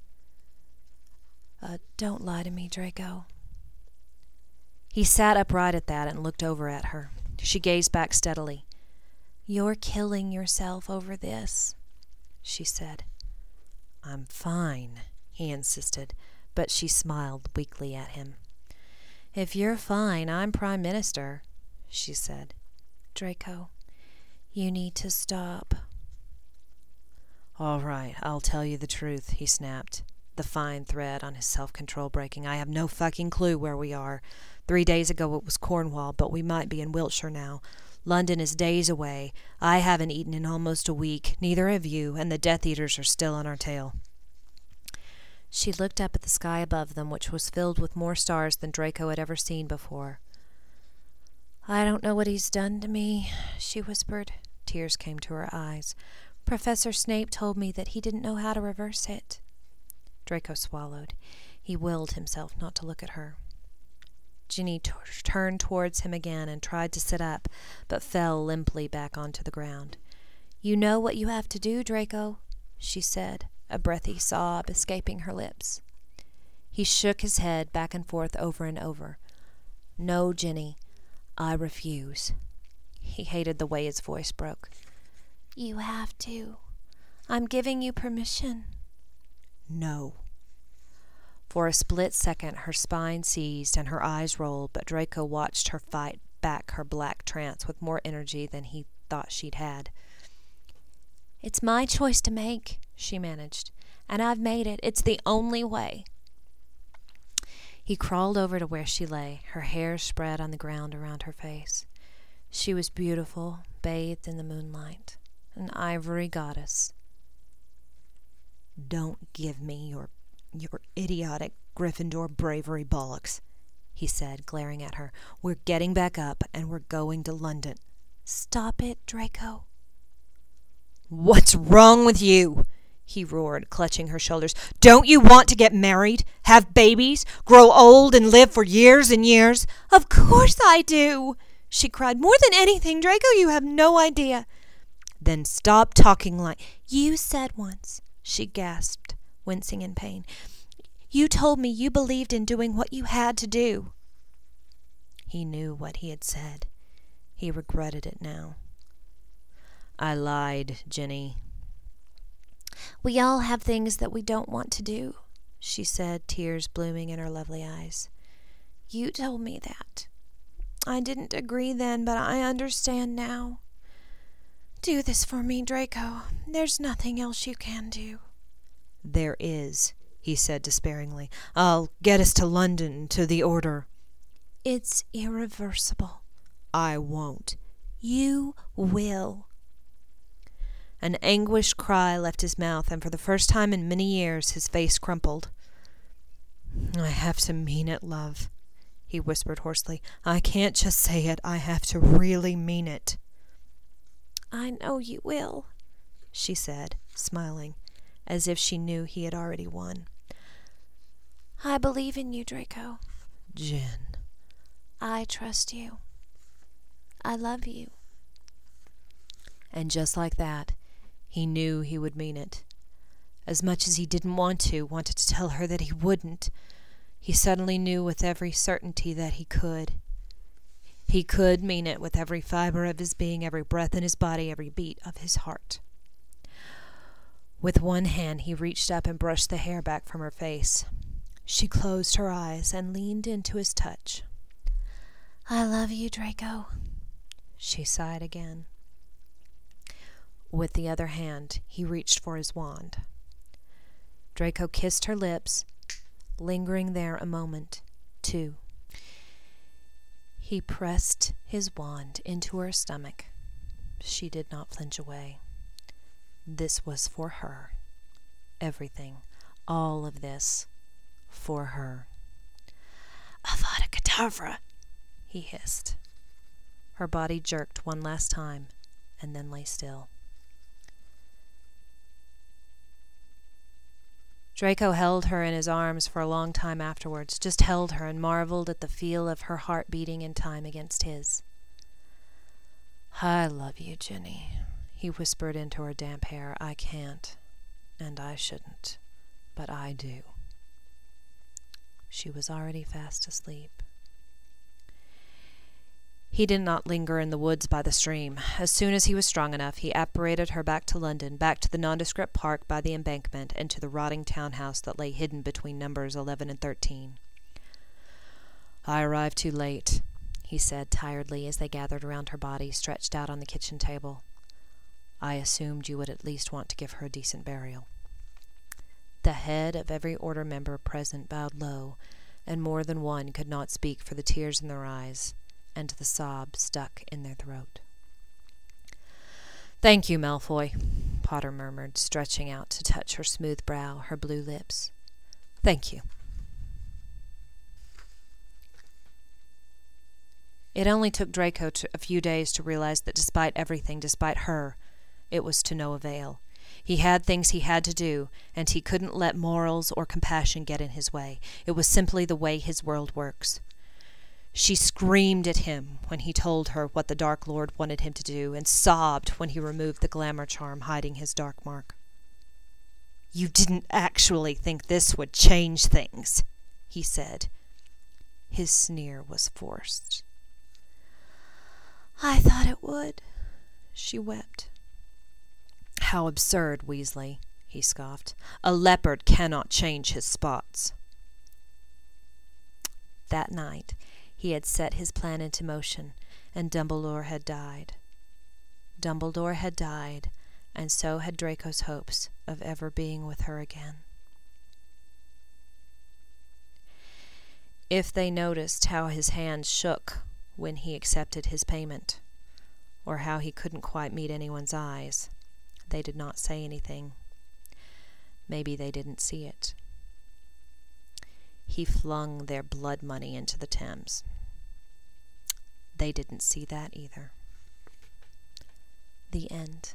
Don't lie to me, Draco." He sat upright at that and looked over at her. She gazed back steadily. "You're killing yourself over this," she said. "I'm fine," he insisted, but she smiled weakly at him. "If you're fine, I'm Prime Minister," she said. "Draco, you need to stop." "All right, I'll tell you the truth," he snapped, the fine thread on his self-control breaking. "I have no fucking clue where we are. 3 days ago it was Cornwall, but we might be in Wiltshire now. London is days away. I haven't eaten in almost a week, neither have you, and the Death Eaters are still on our tail." She looked up at the sky above them, which was filled with more stars than Draco had ever seen before. "I don't know what he's done to me," she whispered. Tears came to her eyes. "Professor Snape told me that he didn't know how to reverse it." Draco swallowed. He willed himself not to look at her. Jenny turned towards him again and tried to sit up, but fell limply back onto the ground. "You know what you have to do, Draco," she said, a breathy sob escaping her lips. He shook his head back and forth over and over. "No, Jenny, I refuse." He hated the way his voice broke. "You have to. I'm giving you permission." "No." For a split second her spine seized and her eyes rolled, but Draco watched her fight back her black trance with more energy than he thought she'd had. "It's my choice to make," she managed, "and I've made it. It's the only way." He crawled over to where she lay, her hair spread on the ground around her face. She was beautiful, bathed in the moonlight, an ivory goddess. "Don't give me your idiotic Gryffindor bravery bollocks," he said, glaring at her. "We're getting back up, and we're going to London." "Stop it, Draco." "What's wrong with you?" he roared, clutching her shoulders. "Don't you want to get married, have babies, grow old, and live for years and years?" "Of course I do," she cried. "More than anything, Draco, you have no idea." "Then stop talking like—" "You said once," she gasped, wincing in pain. "You told me you believed in doing what you had to do." He knew what he had said. He regretted it now. "I lied, Jenny." "We all have things that we don't want to do," she said, tears blooming in her lovely eyes. "You told me that." I didn't agree then, but I understand now. Do this for me, Draco. There's nothing else you can do. There is, he said despairingly. I'll get us to London, to the Order. It's irreversible. I won't. You will. An anguished cry left his mouth, and for the first time in many years his face crumpled. I have to mean it, love, he whispered hoarsely. I can't just say it. I have to really mean it. I know you will, she said, smiling, as if she knew he had already won. I believe in you, Draco. Jen. I trust you. I love you. And just like that, he knew he would mean it. As much as he didn't wanted to tell her that he wouldn't, he suddenly knew with every certainty that he could. He could mean it with every fiber of his being, every breath in his body, every beat of his heart. With one hand he reached up and brushed the hair back from her face. She closed her eyes and leaned into his touch. I love you, Draco. She sighed again. With the other hand he reached for his wand. Draco kissed her lips, lingering there a moment, too. He pressed his wand into her stomach. She did not flinch away. This was for her. Everything, all of this, for her. Avada Kedavra, he hissed. Her body jerked one last time, and then lay still. Draco held her in his arms for a long time afterwards, just held her and marveled at the feel of her heart beating in time against his. I love you, Jenny, he whispered into her damp hair. I can't, and I shouldn't, but I do. She was already fast asleep. He did not linger in the woods by the stream. As soon as he was strong enough, he apparated her back to London, back to the nondescript park by the embankment, and to the rotting townhouse that lay hidden between numbers 11 and 13. I arrived too late, he said tiredly as they gathered around her body, stretched out on the kitchen table. I assumed you would at least want to give her a decent burial. The head of every Order member present bowed low, and more than one could not speak for the tears in their eyes and the sobs stuck in their throat. Thank you, Malfoy, Potter murmured, stretching out to touch her smooth brow, her blue lips. Thank you. It only took Draco a few days to realize that despite everything, despite her, it was to no avail. He had things he had to do, and he couldn't let morals or compassion get in his way. It was simply the way his world works. She screamed at him when he told her what the Dark Lord wanted him to do, and sobbed when he removed the glamour charm hiding his dark mark. You didn't actually think this would change things, he said. His sneer was forced. I thought it would, she wept. How absurd, Weasley, he scoffed. A leopard cannot change his spots. That night he had set his plan into motion, and Dumbledore had died. Dumbledore had died, and so had Draco's hopes of ever being with her again. If they noticed how his hands shook when he accepted his payment, or how he couldn't quite meet anyone's eyes, they did not say anything. Maybe they didn't see it. He flung their blood money into the Thames. They didn't see that either. The end.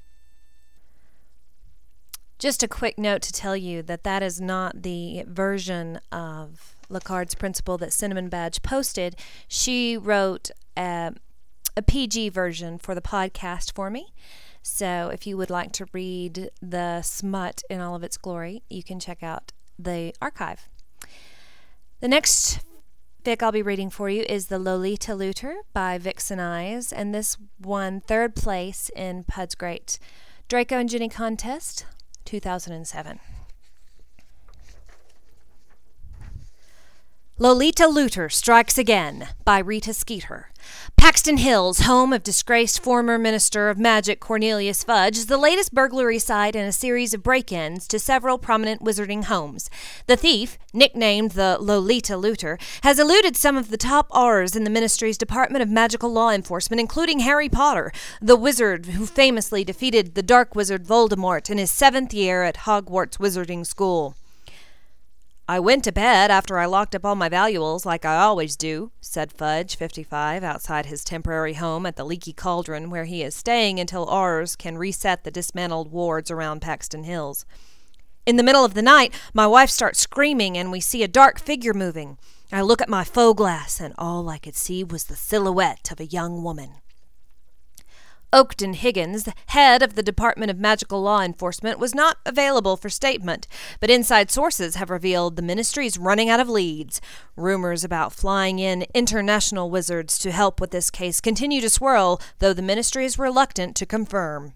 Just a quick note to tell you that that is not the version of Locard's Principle that Cinnamon Badge posted. She wrote a PG version for the podcast for me. So if you would like to read the smut in all of its glory, you can check out the archive. The next fic I'll be reading for you is The Lolita Looter by Vixen Eyes, and this won 3rd place in Pud's Great Draco and Ginny Contest 2007. Lolita Looter Strikes Again by Rita Skeeter. Paxton Hills, home of disgraced former Minister of Magic Cornelius Fudge, is the latest burglary site in a series of break-ins to several prominent wizarding homes. The thief, nicknamed the Lolita Looter, has eluded some of the top R's in the Ministry's Department of Magical Law Enforcement, including Harry Potter, the wizard who famously defeated the Dark Wizard Voldemort in his 7th year at Hogwarts Wizarding School. "I went to bed after I locked up all my valuables, like I always do," said Fudge, 55, outside his temporary home at the Leaky Cauldron, where he is staying until R's can reset the dismantled wards around Paxton Hills. "In the middle of the night, my wife starts screaming and we see a dark figure moving. I look at my faux glass and all I could see was the silhouette of a young woman." Oakton Higgins, the head of the Department of Magical Law Enforcement, was not available for statement, but inside sources have revealed the ministry is running out of leads. Rumors about flying in international wizards to help with this case continue to swirl, though the ministry is reluctant to confirm.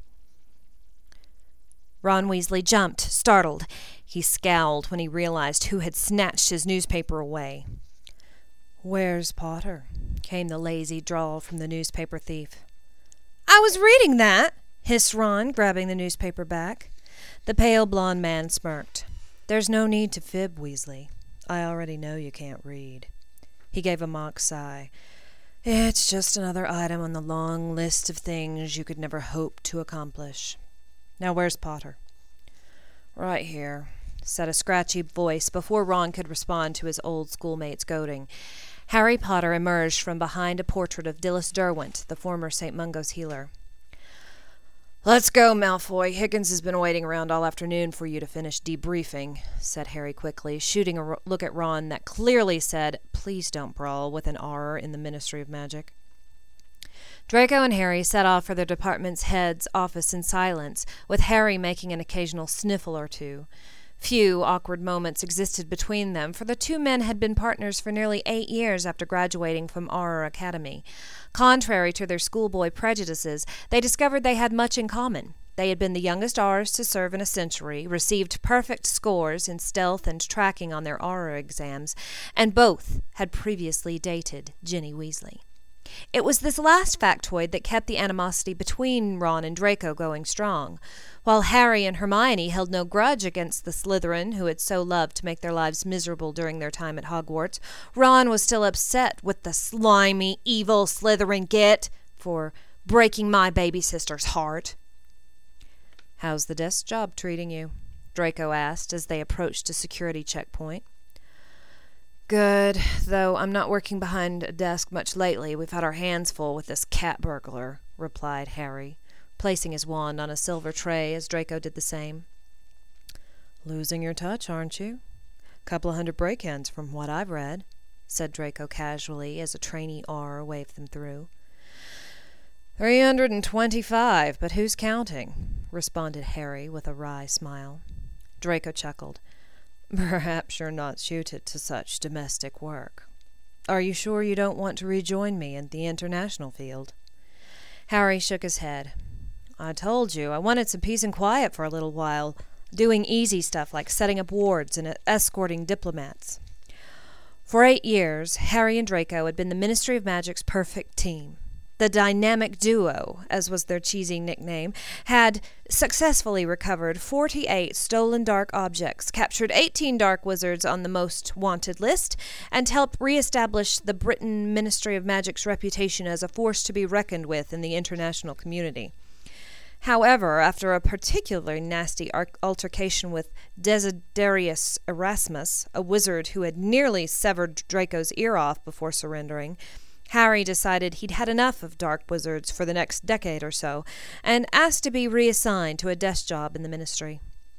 Ron Weasley jumped, startled. He scowled when he realized who had snatched his newspaper away. "Where's Potter?" came the lazy drawl from the newspaper thief. "I was reading that," hissed Ron, grabbing the newspaper back. The pale blonde man smirked. "There's no need to fib, Weasley. I already know you can't read." He gave a mock sigh. "It's just another item on the long list of things you could never hope to accomplish. Now where's Potter?" "Right here," said a scratchy voice before Ron could respond to his old schoolmate's goading. Harry Potter emerged from behind a portrait of Dilys Derwent, the former St. Mungo's healer. "Let's go, Malfoy. Higgins has been waiting around all afternoon for you to finish debriefing," said Harry quickly, shooting a look at Ron that clearly said, "Please don't brawl," with an R in the Ministry of Magic. Draco and Harry set off for their department's head's office in silence, with Harry making an occasional sniffle or two. Few awkward moments existed between them, for the two men had been partners for nearly 8 years after graduating from Auror Academy. Contrary to their schoolboy prejudices, they discovered they had much in common. They had been the youngest Aurors to serve in a century, received perfect scores in stealth and tracking on their Auror exams, and both had previously dated Ginny Weasley. It was this last factoid that kept the animosity between Ron and Draco going strong. While Harry and Hermione held no grudge against the Slytherin who had so loved to make their lives miserable during their time at Hogwarts, Ron was still upset with the slimy, evil Slytherin git for breaking my baby sister's heart. "How's the desk job treating you?" Draco asked as they approached a security checkpoint. "Good, though I'm not working behind a desk much lately. We've had our hands full with this cat burglar," replied Harry, placing his wand on a silver tray as Draco did the same. "Losing your touch, aren't you? Couple of 100 break-ins from what I've read," said Draco casually as a trainee Auror waved them through. 325, but who's counting?" responded Harry with a wry smile. Draco chuckled. "Perhaps you're not suited to such domestic work. Are you sure you don't want to rejoin me in the international field?" Harry shook his head. "I told you I wanted some peace and quiet for a little while, doing easy stuff like setting up wards and escorting diplomats." For 8 years, Harry and Draco had been the Ministry of Magic's perfect team. The dynamic duo, as was their cheesy nickname, had successfully recovered 48 stolen dark objects, captured 18 dark wizards on the most wanted list, and helped re-establish the Britain Ministry of Magic's reputation as a force to be reckoned with in the international community. However, after a particularly nasty altercation with Desiderius Erasmus, a wizard who had nearly severed Draco's ear off before surrendering, Harry decided he'd had enough of dark wizards for the next decade or so, and asked to be reassigned to a desk job in the ministry.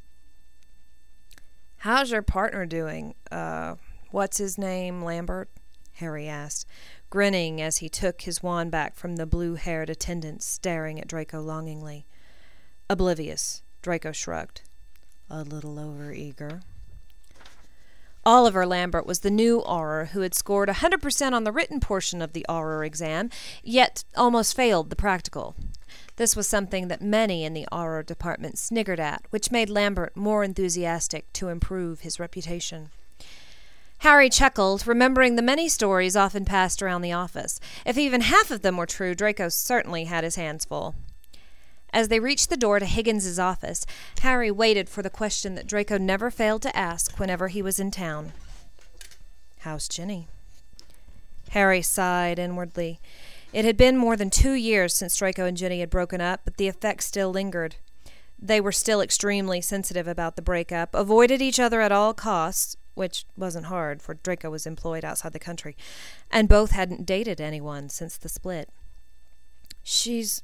"How's your partner doing? What's his name, Lambert?" Harry asked, grinning as he took his wand back from the blue-haired attendant staring at Draco longingly. "Oblivious," Draco shrugged. "A little over-eager." Oliver Lambert was the new Auror who had scored 100% on the written portion of the Auror exam, yet almost failed the practical. This was something that many in the Auror department sniggered at, which made Lambert more enthusiastic to improve his reputation. Harry chuckled, remembering the many stories often passed around the office. If even half of them were true, Draco certainly had his hands full. As they reached the door to Higgins's office, Harry waited for the question that Draco never failed to ask whenever he was in town. "How's Ginny?" Harry sighed inwardly. It had been more than 2 years since Draco and Ginny had broken up, but the effects still lingered. They were still extremely sensitive about the breakup, avoided each other at all costs, which wasn't hard, for Draco was employed outside the country, and both hadn't dated anyone since the split. "She's,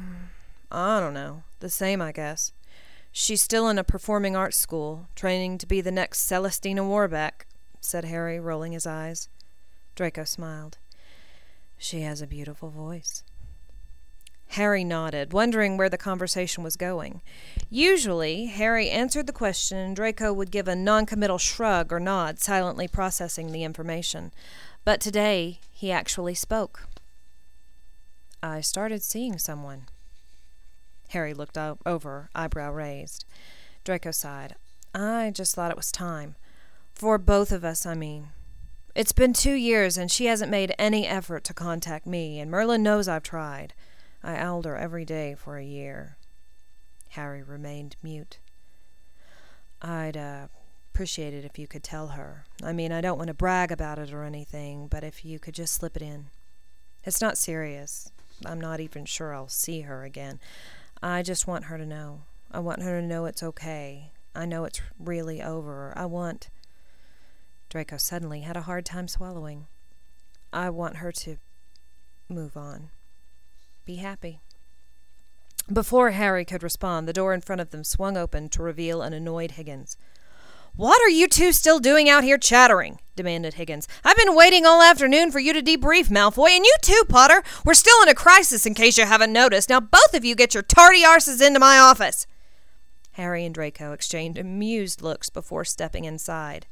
I don't know, the same, I guess. She's still in a performing arts school, training to be the next Celestina Warbeck," said Harry, rolling his eyes. Draco smiled. "She has a beautiful voice." Harry nodded, wondering where the conversation was going. Usually, Harry answered the question and Draco would give a noncommittal shrug or nod, silently processing the information. But today, he actually spoke. "I started seeing someone." Harry looked over, eyebrow raised. Draco sighed. "I just thought it was time. For both of us, I mean. It's been 2 years and she hasn't made any effort to contact me, and Merlin knows I've tried. I owled her every day for a year." Harry remained mute. "I'd appreciate it if you could tell her. I mean, I don't want to brag about it or anything, but if you could just slip it in. It's not serious. I'm not even sure I'll see her again. I just want her to know. I want her to know it's okay. I know it's really over. Draco suddenly had a hard time swallowing. "I want her to move on. Be happy." Before Harry could respond, the door in front of them swung open to reveal an annoyed Higgins. "What are you two still doing out here chattering?" demanded Higgins. "I've been waiting all afternoon for you to debrief, Malfoy, and you too, Potter. We're still in a crisis, in case you haven't noticed. Now both of you get your tardy arses into my office." Harry and Draco exchanged amused looks before stepping inside.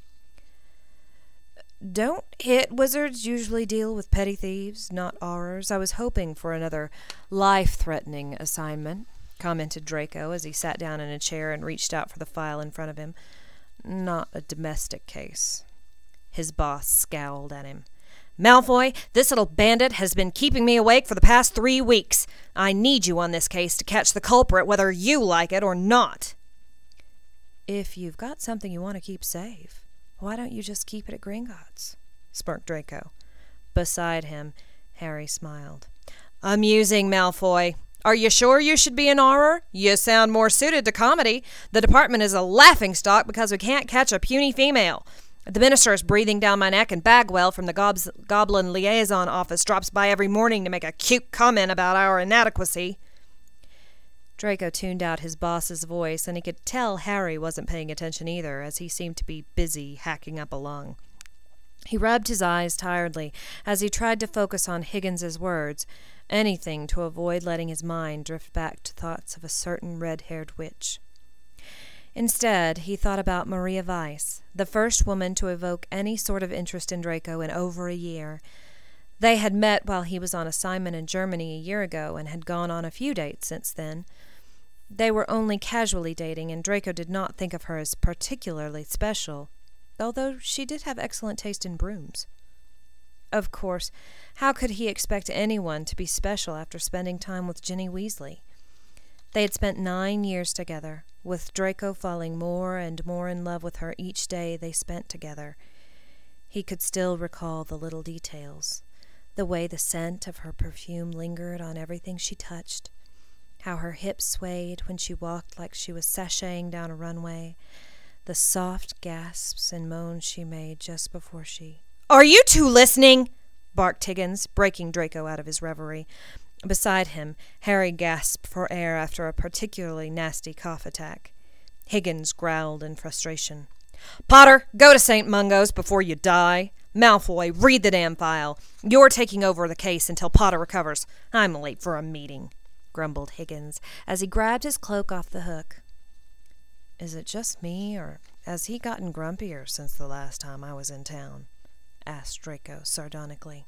"Don't hit wizards usually deal with petty thieves, not aurors? I was hoping for another life-threatening assignment," commented Draco as he sat down in a chair and reached out for the file in front of him. "Not a domestic case." His boss scowled at him. "Malfoy, this little bandit has been keeping me awake for the past 3 weeks. I need you on this case to catch the culprit, whether you like it or not." "If you've got something you want to keep safe, why don't you just keep it at Gringotts?" smirked Draco. Beside him, Harry smiled. "Amusing, Malfoy. Are you sure you should be an auror? You sound more suited to comedy. The department is a laughingstock because we can't catch a puny female. The minister is breathing down my neck, and Bagwell from the Goblin Liaison Office drops by every morning to make a cute comment about our inadequacy." Draco tuned out his boss's voice, and he could tell Harry wasn't paying attention either, as he seemed to be busy hacking up a lung. He rubbed his eyes tiredly as he tried to focus on Higgins's words, anything to avoid letting his mind drift back to thoughts of a certain red-haired witch. Instead, he thought about Maria Weiss, the first woman to evoke any sort of interest in Draco in over a year. They had met while he was on assignment in Germany a year ago and had gone on a few dates since then. They were only casually dating, and Draco did not think of her as particularly special, although she did have excellent taste in brooms. Of course, how could he expect anyone to be special after spending time with Ginny Weasley? They had spent 9 years together, with Draco falling more and more in love with her each day they spent together. He could still recall the little details, the way the scent of her perfume lingered on everything she touched, how her hips swayed when she walked like she was sashaying down a runway, the soft gasps and moans she made just before she— "Are you two listening?" barked Higgins, breaking Draco out of his reverie. Beside him, Harry gasped for air after a particularly nasty cough attack. Higgins growled in frustration. "Potter, go to St. Mungo's before you die. Malfoy, read the damn file. You're taking over the case until Potter recovers. I'm late for a meeting," grumbled Higgins as he grabbed his cloak off the hook. "Is it just me, or has he gotten grumpier since the last time I was in town?" asked Draco sardonically.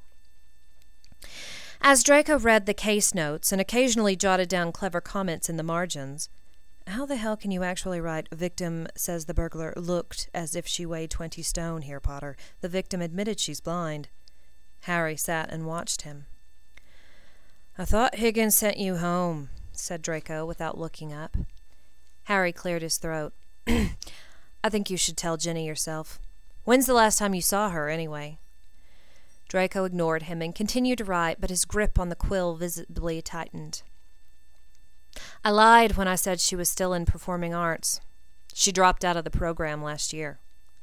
As Draco read the case notes and occasionally jotted down clever comments in the margins, How the hell can you actually write, "Victim says the burglar looked as if she weighed 20 stone here, Potter. The victim admitted she's blind." Harry sat and watched him. "I thought Higgins sent you home," said Draco without looking up. Harry cleared his throat. "I think you should tell Ginny yourself. When's the last time you saw her, anyway?" Draco ignored him and continued to write, but his grip on the quill visibly tightened. "I lied when I said she was still in performing arts. She dropped out of the program last year."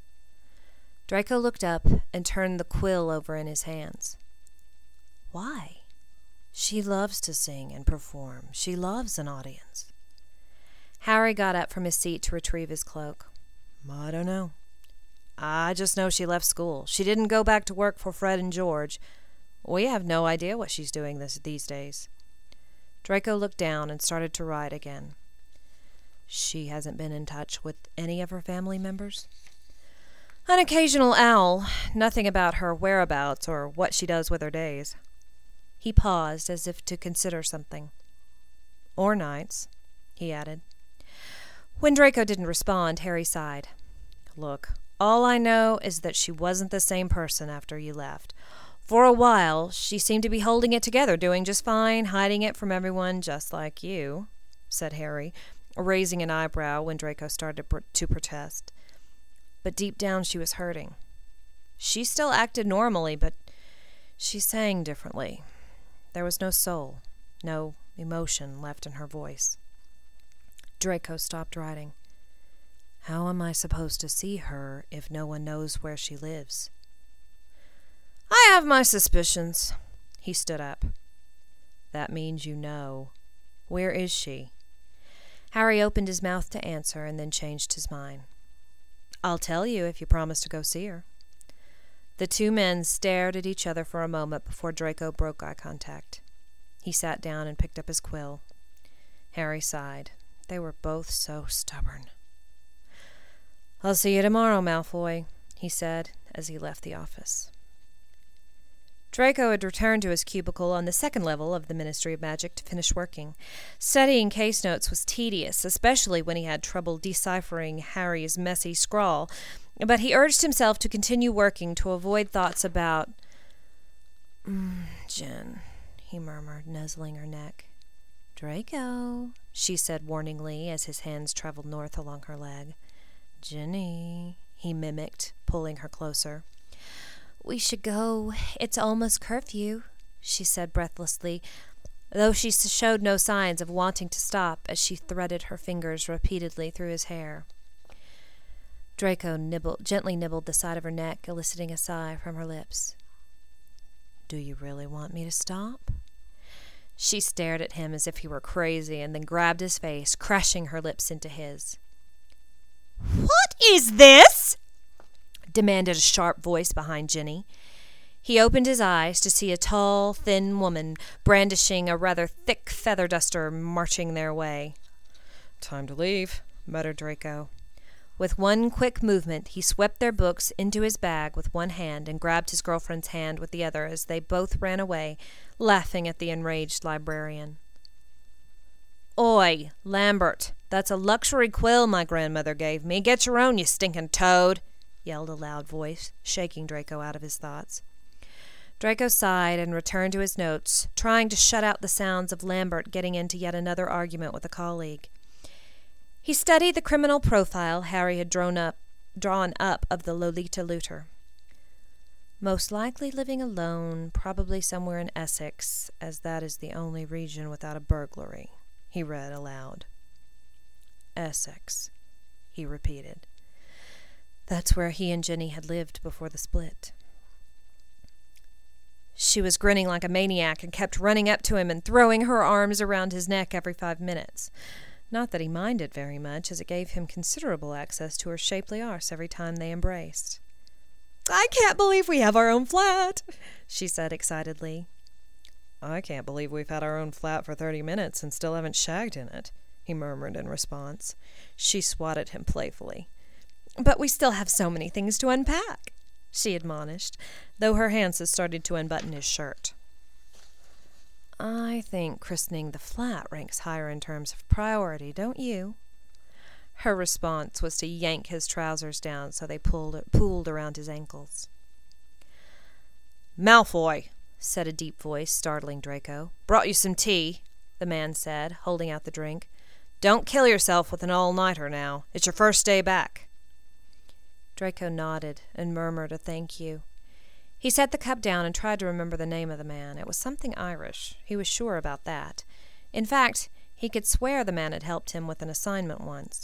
Draco looked up and turned the quill over in his hands. "Why?" "She loves to sing and perform. She loves an audience." Harry got up from his seat to retrieve his cloak. "I don't know. I just know she left school. She didn't go back to work for Fred and George. We have no idea what she's doing these days." Draco looked down and started to write again. "She hasn't been in touch with any of her family members?" "An occasional owl. Nothing about her whereabouts or what she does with her days." He paused as if to consider something. "Or nights," he added. When Draco didn't respond, Harry sighed. "Look, all I know is that she wasn't the same person after you left. For a while, she seemed to be holding it together, doing just fine, hiding it from everyone, just like you," said Harry, raising an eyebrow when Draco started to protest. "But deep down she was hurting. She still acted normally, but she sang differently. There was no soul, no emotion left in her voice." Draco stopped writing. "How am I supposed to see her if no one knows where she lives?" "I have my suspicions." He stood up. "That means you know. Where is she?" Harry opened his mouth to answer and then changed his mind. "I'll tell you if you promise to go see her." The two men stared at each other for a moment before Draco broke eye contact. He sat down and picked up his quill. Harry sighed. They were both so stubborn. "I'll see you tomorrow, Malfoy," he said as he left the office. Draco had returned to his cubicle on the second level of the Ministry of Magic to finish working. Studying case notes was tedious, especially when he had trouble deciphering Harry's messy scrawl, but he urged himself to continue working to avoid thoughts about Jen, he murmured, nuzzling her neck. "Draco," she said warningly as his hands traveled north along her leg. "Ginny," he mimicked, pulling her closer. "We should go. It's almost curfew," she said breathlessly, though she showed no signs of wanting to stop as she threaded her fingers repeatedly through his hair. Draco gently nibbled the side of her neck, eliciting a sigh from her lips. "Do you really want me to stop?" She stared at him as if he were crazy and then grabbed his face, crushing her lips into his. "What is this?" demanded a sharp voice behind Ginny. He opened his eyes to see a tall, thin woman brandishing a rather thick feather duster marching their way. "Time to leave," muttered Draco. With one quick movement, he swept their books into his bag with one hand and grabbed his girlfriend's hand with the other as they both ran away, laughing at the enraged librarian. "Oi, Lambert, that's a luxury quill my grandmother gave me. Get your own, you stinking toad," yelled a loud voice, shaking Draco out of his thoughts. Draco sighed and returned to his notes, trying to shut out the sounds of Lambert getting into yet another argument with a colleague. He studied the criminal profile Harry had drawn up of the Lolita looter. "Most likely living alone, probably somewhere in Essex, as that is the only region without a burglary," he read aloud. "Essex," he repeated. That's where he and Ginny had lived before the split. She was grinning like a maniac and kept running up to him and throwing her arms around his neck every 5 minutes. Not that he minded very much, as it gave him considerable access to her shapely arse every time they embraced. "I can't believe we have our own flat," she said excitedly. "I can't believe we've had our own flat for 30 minutes and still haven't shagged in it," he murmured in response. She swatted him playfully. "But we still have so many things to unpack," she admonished, though her hands had started to unbutton his shirt. "I think christening the flat ranks higher in terms of priority, don't you?" Her response was to yank his trousers down so they pooled around his ankles. "Malfoy," said a deep voice, startling Draco. "Brought you some tea," the man said, holding out the drink. "Don't kill yourself with an all-nighter now. It's your first day back." Draco nodded and murmured a thank you. He set the cup down and tried to remember the name of the man. It was something Irish. He was sure about that. In fact, he could swear the man had helped him with an assignment once.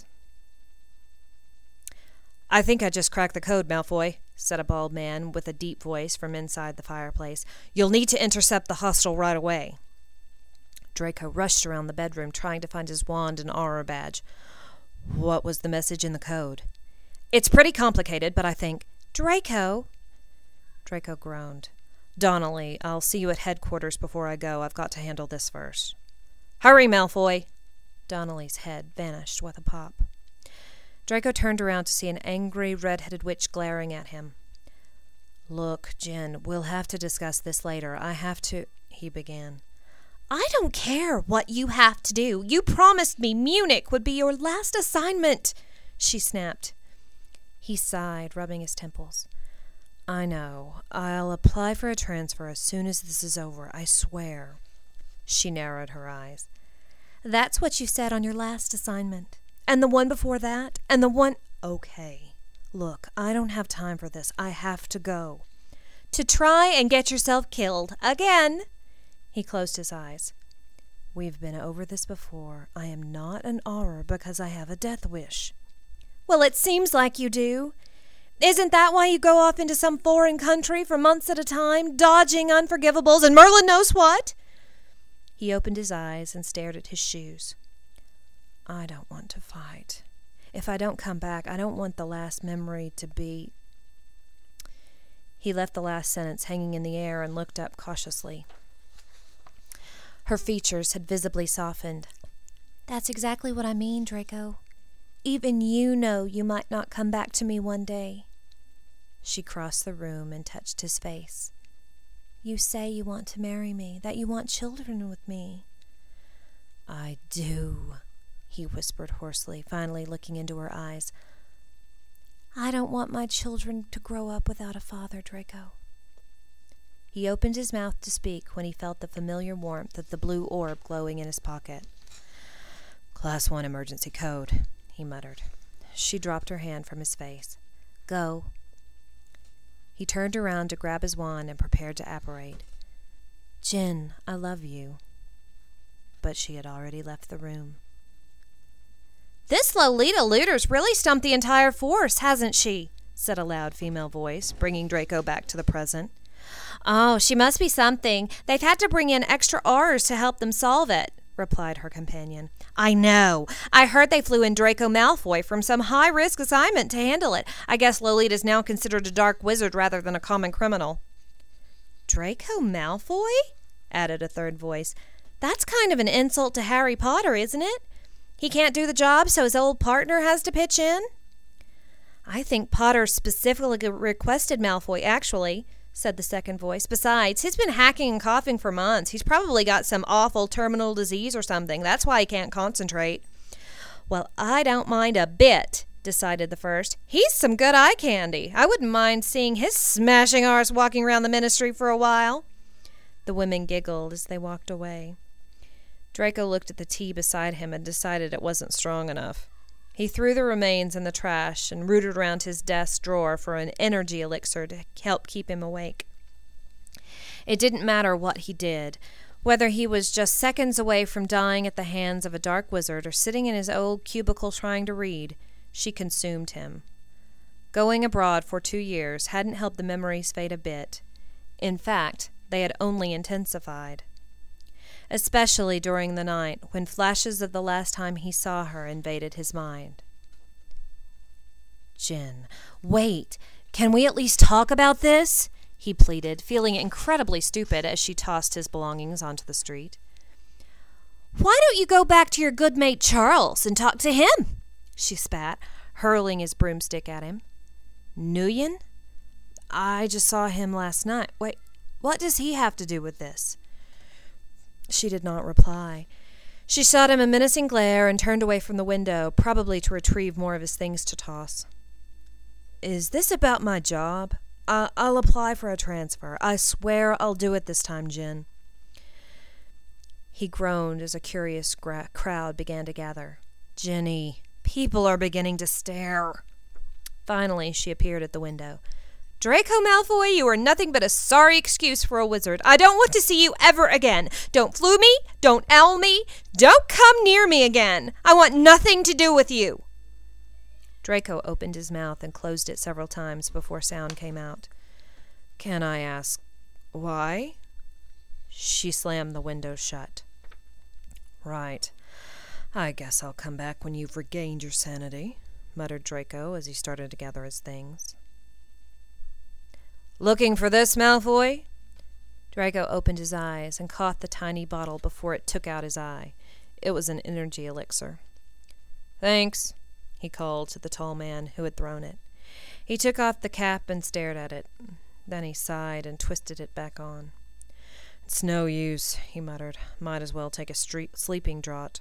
"I think I just cracked the code, Malfoy," said a bald man with a deep voice from inside the fireplace. "You'll need to intercept the hostel right away." Draco rushed around the bedroom, trying to find his wand and aura badge. What was the message in the code? "It's pretty complicated, but I think—" "Draco!" Draco groaned. "Donnelly, I'll see you at headquarters before I go. I've got to handle this first." "Hurry, Malfoy!" Donnelly's head vanished with a pop. Draco turned around to see an angry, red-headed witch glaring at him. "Look, Jen, we'll have to discuss this later. I have to—" he began. "I don't care what you have to do. You promised me Munich would be your last assignment," she snapped. He sighed, rubbing his temples. "I know. I'll apply for a transfer as soon as this is over, I swear." She narrowed her eyes. "That's what you said on your last assignment. And the one before that, and the one—" "Okay. Look, I don't have time for this. I have to go." "To try and get yourself killed again." He closed his eyes. "We've been over this before. I am not an Auror because I have a death wish." "Well, it seems like you do. Isn't that why you go off into some foreign country for months at a time, dodging unforgivables and Merlin knows what?" He opened his eyes and stared at his shoes. "I don't want to fight. If I don't come back, I don't want the last memory to be—" He left the last sentence hanging in the air and looked up cautiously. Her features had visibly softened. "That's exactly what I mean, Draco. Even you know you might not come back to me one day." She crossed the room and touched his face. "You say you want to marry me, that you want children with me." "I do," he whispered hoarsely, finally looking into her eyes. "I don't want my children to grow up without a father, Draco." He opened his mouth to speak when he felt the familiar warmth of the blue orb glowing in his pocket. "Class 1 emergency code," he muttered. She dropped her hand from his face. "Go." He turned around to grab his wand and prepared to apparate. "Jen, I love you." But she had already left the room. "This Lolita Looter's really stumped the entire force, hasn't she?" said a loud female voice, bringing Draco back to the present. "Oh, she must be something. They've had to bring in extra R's to help them solve it," replied her companion. "I know. I heard they flew in Draco Malfoy from some high-risk assignment to handle it. I guess Lolita's now considered a dark wizard rather than a common criminal." "Draco Malfoy?" added a third voice. "That's kind of an insult to Harry Potter, isn't it? He can't do the job, so his old partner has to pitch in?" "I think Potter specifically requested Malfoy, actually," said the second voice. "Besides, he's been hacking and coughing for months. He's probably got some awful terminal disease or something. That's why he can't concentrate." "Well, I don't mind a bit," decided the first. "He's some good eye candy. I wouldn't mind seeing his smashing arse walking around the ministry for a while." The women giggled as they walked away. Draco looked at the tea beside him and decided it wasn't strong enough. He threw the remains in the trash and rooted around his desk drawer for an energy elixir to help keep him awake. It didn't matter what he did, whether he was just seconds away from dying at the hands of a dark wizard or sitting in his old cubicle trying to read. She consumed him. Going abroad for 2 years hadn't helped the memories fade a bit. In fact, they had only intensified. Especially during the night, when flashes of the last time he saw her invaded his mind. "Jen, wait! Can we at least talk about this?" he pleaded, feeling incredibly stupid as she tossed his belongings onto the street. "Why don't you go back to your good mate Charles and talk to him?" she spat, hurling his broomstick at him. "Nguyen? I just saw him last night. Wait, what does he have to do with this?" She did not reply. She shot him a menacing glare and turned away from the window, probably to retrieve more of his things to toss. "Is this about my job? I'll apply for a transfer. I swear I'll do it this time, Jen." He groaned as a curious crowd began to gather. "Jenny, people are beginning to stare." Finally, she appeared at the window. "Draco Malfoy, you are nothing but a sorry excuse for a wizard. I don't want to see you ever again. Don't flu me. Don't owl me. Don't come near me again. I want nothing to do with you." Draco opened his mouth and closed it several times before sound came out. "Can I ask why?" She slammed the window shut. "Right. I guess I'll come back when you've regained your sanity," muttered Draco as he started to gather his things. "Looking for this, Malfoy?" Draco opened his eyes and caught the tiny bottle before it took out his eye. It was an energy elixir. "Thanks," he called to the tall man who had thrown it. He took off the cap and stared at it. Then he sighed and twisted it back on. "It's no use," he muttered. "Might as well take a sleeping draught."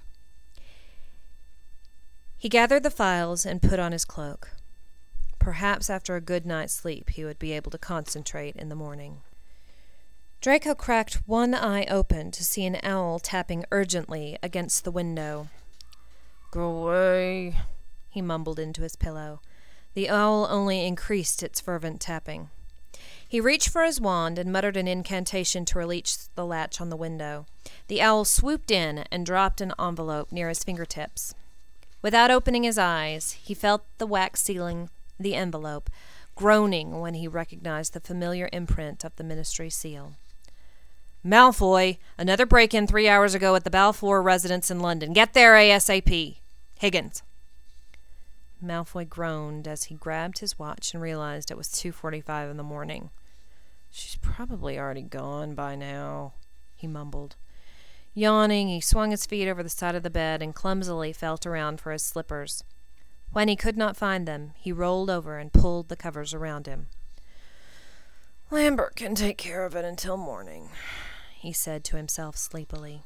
He gathered the files and put on his cloak. Perhaps after a good night's sleep he would be able to concentrate in the morning. Draco cracked one eye open to see an owl tapping urgently against the window. "Go away," he mumbled into his pillow. The owl only increased its fervent tapping. He reached for his wand and muttered an incantation to release the latch on the window. The owl swooped in and dropped an envelope near his fingertips. Without opening his eyes, he felt the wax sealing the envelope, groaning when he recognized the familiar imprint of the ministry seal. "Malfoy, another break-in 3 hours ago at the Balfour residence in London. Get there ASAP. Higgins." Malfoy groaned as he grabbed his watch and realized it was 2:45 in the morning. "She's probably already gone by now," he mumbled. Yawning, he swung his feet over the side of the bed and clumsily felt around for his slippers. When he could not find them, he rolled over and pulled the covers around him. "Lambert can take care of it until morning," he said to himself sleepily.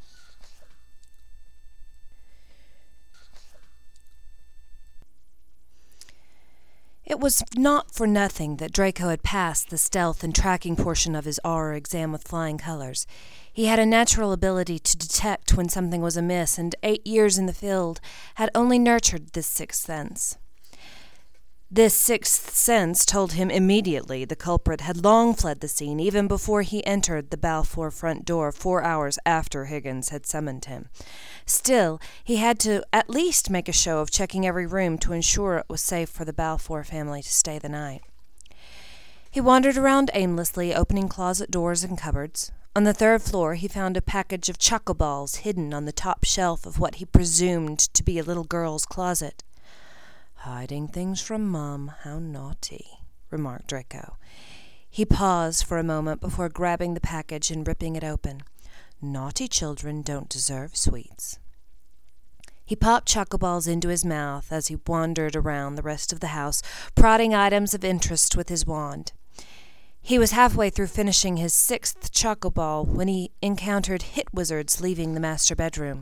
It was not for nothing that Draco had passed the stealth and tracking portion of his Auror exam with flying colors. He had a natural ability to detect when something was amiss, and 8 years in the field had only nurtured this sixth sense. This sixth sense told him immediately the culprit had long fled the scene, even before he entered the Balfour front door 4 hours after Higgins had summoned him. Still, he had to at least make a show of checking every room to ensure it was safe for the Balfour family to stay the night. He wandered around aimlessly, opening closet doors and cupboards. On the 3rd floor, he found a package of choco balls hidden on the top shelf of what he presumed to be a little girl's closet. "Hiding things from Mum, how naughty," remarked Draco. He paused for a moment before grabbing the package and ripping it open. Naughty children don't deserve sweets. He popped choco balls into his mouth as he wandered around the rest of the house, prodding items of interest with his wand. He was halfway through finishing his 6th choco ball when he encountered hit wizards leaving the master bedroom.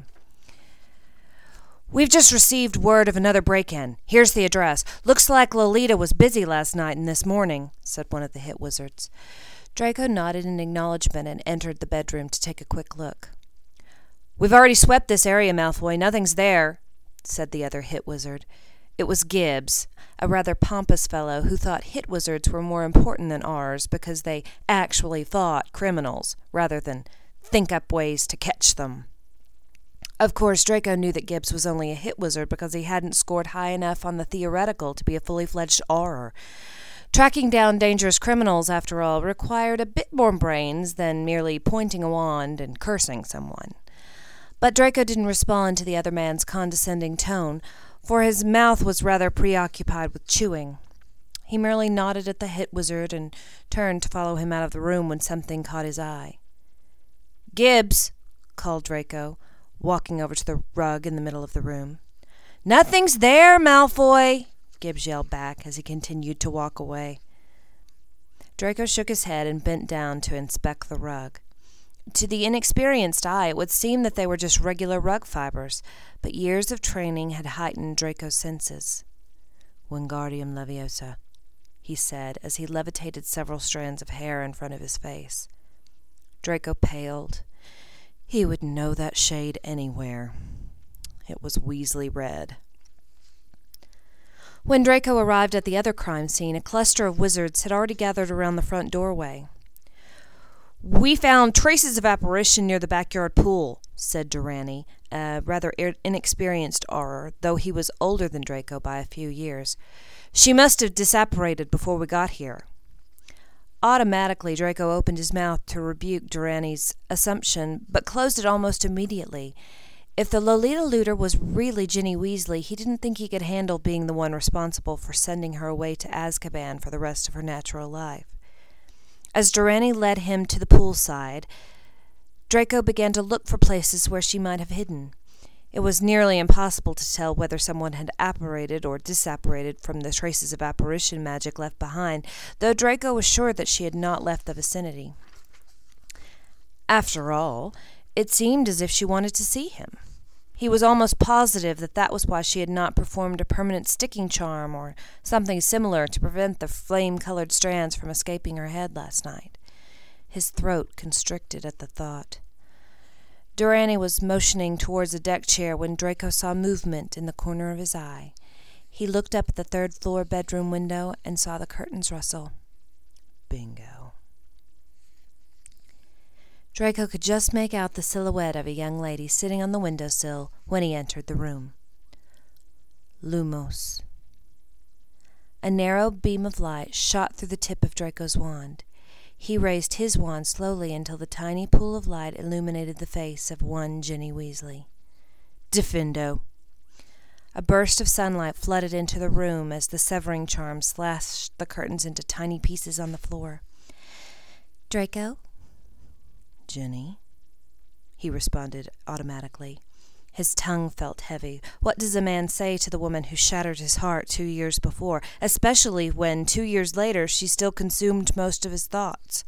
"We've just received word of another break-in. Here's the address. Looks like Lolita was busy last night and this morning," said one of the hit wizards. Draco nodded in acknowledgement and entered the bedroom to take a quick look. "We've already swept this area, Malfoy. Nothing's there," said the other hit wizard. It was Gibbs, a rather pompous fellow who thought hit wizards were more important than ours because they actually fought criminals rather than think up ways to catch them. Of course, Draco knew that Gibbs was only a hit wizard because he hadn't scored high enough on the theoretical to be a fully fledged Auror. Tracking down dangerous criminals, after all, required a bit more brains than merely pointing a wand and cursing someone. But Draco didn't respond to the other man's condescending tone, for his mouth was rather preoccupied with chewing. He merely nodded at the hit wizard and turned to follow him out of the room when something caught his eye. "Gibbs," called Draco, walking over to the rug in the middle of the room. "Nothing's there, Malfoy," Gibbs yelled back as he continued to walk away. Draco shook his head and bent down to inspect the rug. To the inexperienced eye, it would seem that they were just regular rug fibers, but years of training had heightened Draco's senses. "Wingardium Leviosa," he said as he levitated several strands of hair in front of his face. Draco paled. He would know that shade anywhere. It was Weasley red. When Draco arrived at the other crime scene, a cluster of wizards had already gathered around the front doorway. "We found traces of apparition near the backyard pool," said Durrani, a rather inexperienced Auror, though he was older than Draco by a few years. "She must have disapparated before we got here." Automatically, Draco opened his mouth to rebuke Durrani's assumption, but closed it almost immediately. If the Lolita Looter was really Ginny Weasley, he didn't think he could handle being the one responsible for sending her away to Azkaban for the rest of her natural life. As Durrani led him to the poolside, Draco began to look for places where she might have hidden. It was nearly impossible to tell whether someone had apparated or disapparated from the traces of apparition magic left behind, though Draco was sure that she had not left the vicinity. After all, it seemed as if she wanted to see him. He was almost positive that that was why she had not performed a permanent sticking charm or something similar to prevent the flame-colored strands from escaping her head last night. His throat constricted at the thought. Durrani was motioning towards a deck chair when Draco saw movement in the corner of his eye. He looked up at the third-floor bedroom window and saw the curtains rustle. Bingo. Draco could just make out the silhouette of a young lady sitting on the windowsill when he entered the room. Lumos. A narrow beam of light shot through the tip of Draco's wand. He raised his wand slowly until the tiny pool of light illuminated the face of one Ginny Weasley. Diffindo. A burst of sunlight flooded into the room as the severing charm slashed the curtains into tiny pieces on the floor. Draco? Ginny, he responded automatically. His tongue felt heavy. What does a man say to the woman who shattered his heart 2 years before, especially when 2 years later she still consumed most of his thoughts?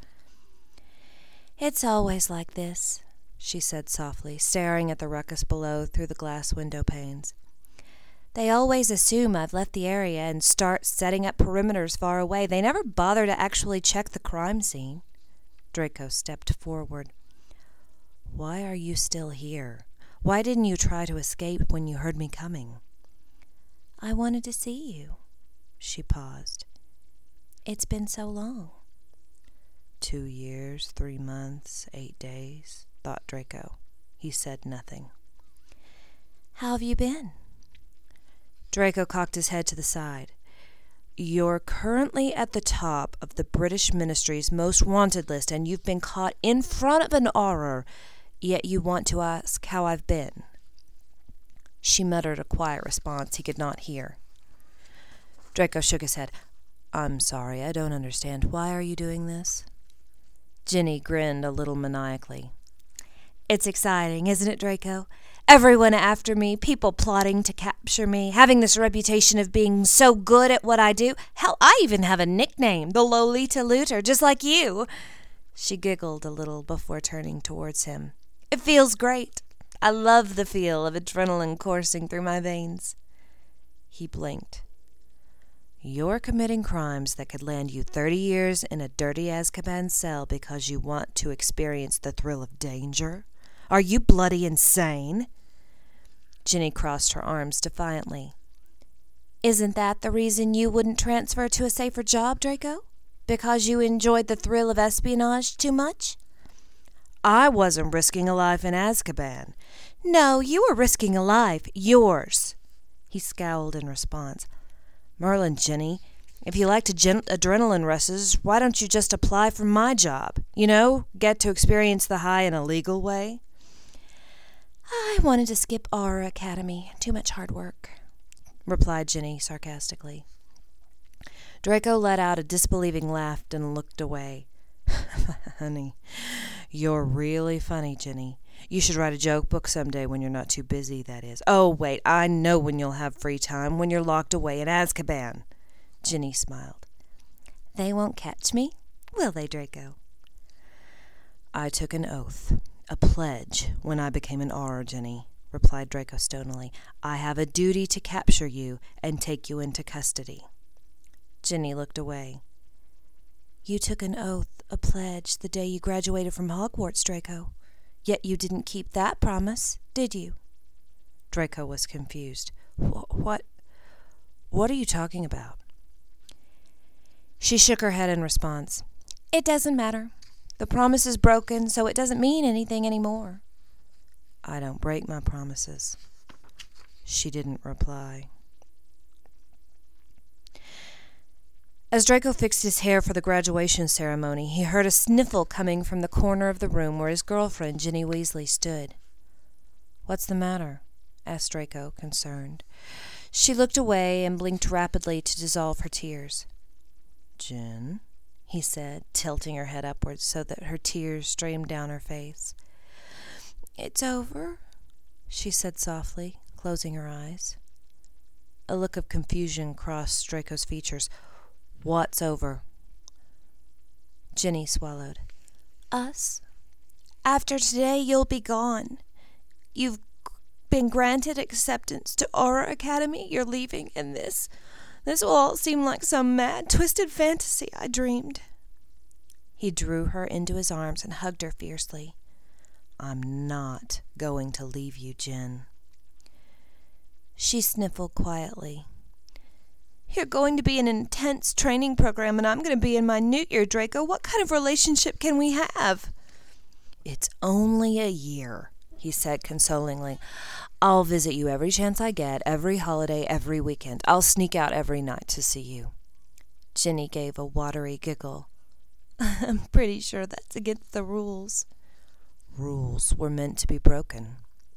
"It's always like this," she said softly, staring at the ruckus below through the glass window panes. "They always assume I've left the area and start setting up perimeters far away. They never bother to actually check the crime scene." Draco stepped forward. "Why are you still here? Why didn't you try to escape when you heard me coming?" "I wanted to see you." She paused. "It's been so long." 2 years, 3 months, 8 days, thought Draco. He said nothing. "How have you been?" Draco cocked his head to the side. "You're currently at the top of the British Ministry's most wanted list, and you've been caught in front of an Auror, yet you want to ask how I've been." She muttered a quiet response he could not hear. Draco shook his head. "I'm sorry, I don't understand. Why are you doing this?" Ginny grinned a little maniacally. "It's exciting, isn't it, Draco? Everyone after me, people plotting to capture me, having this reputation of being so good at what I do. Hell, I even have a nickname, the Lolita Looter, just like you." She giggled a little before turning towards him. "It feels great. I love the feel of adrenaline coursing through my veins." He blinked. "You're committing crimes that could land you 30 years in a dirty Azkaban cell because you want to experience the thrill of danger? Are you bloody insane?" Ginny crossed her arms defiantly. "Isn't that the reason you wouldn't transfer to a safer job, Draco? Because you enjoyed the thrill of espionage too much?" "I wasn't risking a life in Azkaban." "No, you were risking a life. Yours." He scowled in response. "Merlin, Ginny, if you like adrenaline rushes, why don't you just apply for my job? You know, get to experience the high in a legal way." "I wanted to skip Auror Academy. Too much hard work," replied Ginny sarcastically. Draco let out a disbelieving laugh and looked away. "Honey, you're really funny, Ginny. You should write a joke book someday when you're not too busy, that is." "Oh, wait, I know when you'll have free time, when you're locked away in Azkaban." Ginny smiled. "They won't catch me, will they, Draco?" I took an oath, a pledge, when I became an Auror, Ginny, replied Draco stonily. I have a duty to capture you and take you into custody. Ginny looked away. You took an oath, a pledge, the day you graduated from Hogwarts, Draco. Yet you didn't keep that promise, did you? Draco was confused. What are you talking about? She shook her head in response. It doesn't matter. The promise is broken, so it doesn't mean anything anymore. I don't break my promises. She didn't reply. As Draco fixed his hair for the graduation ceremony, he heard a sniffle coming from the corner of the room where his girlfriend, Ginny Weasley, stood. What's the matter? Asked Draco, concerned. She looked away and blinked rapidly to dissolve her tears. Gin, he said, tilting her head upwards so that her tears streamed down her face. It's over, she said softly, closing her eyes. A look of confusion crossed Draco's features. What's over? Ginny swallowed. Us. After today, you'll be gone. You've been granted acceptance to Auror Academy. You're leaving, and this will all seem like some mad, twisted fantasy I dreamed. He drew her into his arms and hugged her fiercely. I'm not going to leave you, Gin. She sniffled quietly. You're going to be in an intense training program, and I'm going to be in my new year, Draco. What kind of relationship can we have? It's only a year, he said consolingly. I'll visit you every chance I get, every holiday, every weekend. I'll sneak out every night to see you. Ginny gave a watery giggle. I'm pretty sure that's against the rules. Rules were meant to be broken.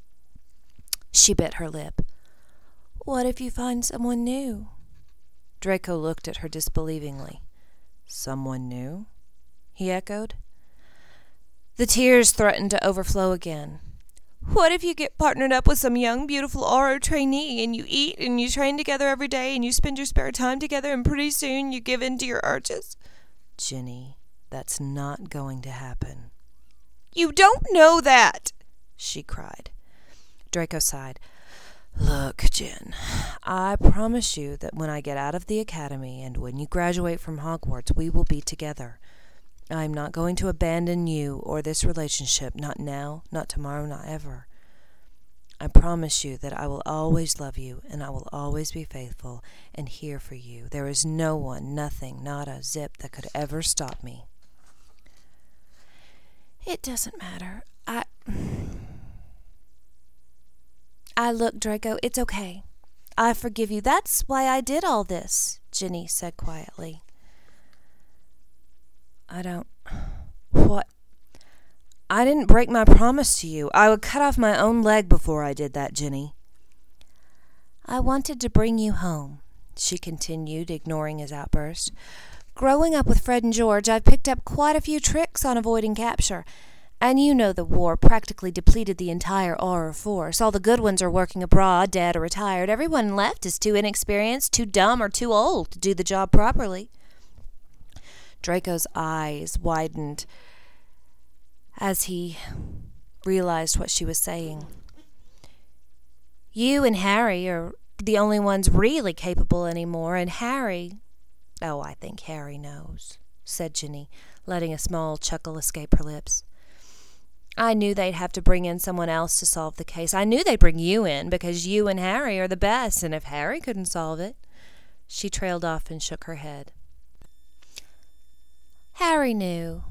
She bit her lip. What if you find someone new? Draco looked at her disbelievingly. Someone new? He echoed. The tears threatened to overflow again. What if you get partnered up with some young, beautiful Auror trainee, and you eat and you train together every day, and you spend your spare time together, and pretty soon you give in to your urges? Ginny, that's not going to happen. You don't know that, she cried. Draco sighed. Look, Gin, I promise you that when I get out of the academy and when you graduate from Hogwarts, we will be together. I'm not going to abandon you or this relationship, not now, not tomorrow, not ever. I promise you that I will always love you, and I will always be faithful and here for you. There is no one, nothing, not a zip that could ever stop me. It doesn't matter. Look, Draco, it's okay. I forgive you. That's why I did all this, Ginny said quietly. What? I didn't break my promise to you. I would cut off my own leg before I did that, Ginny. I wanted to bring you home, she continued, ignoring his outburst. Growing up with Fred and George, I've picked up quite a few tricks on avoiding capture. And you know the war practically depleted the entire Auror force. All the good ones are working abroad, dead or retired. Everyone left is too inexperienced, too dumb, or too old to do the job properly. Draco's eyes widened as he realized what she was saying. You and Harry are the only ones really capable anymore, and Harry... Oh, I think Harry knows, said Ginny, letting a small chuckle escape her lips. I knew they'd have to bring in someone else to solve the case. I knew they'd bring you in, because you and Harry are the best, and if Harry couldn't solve it... She trailed off and shook her head. Harry knew.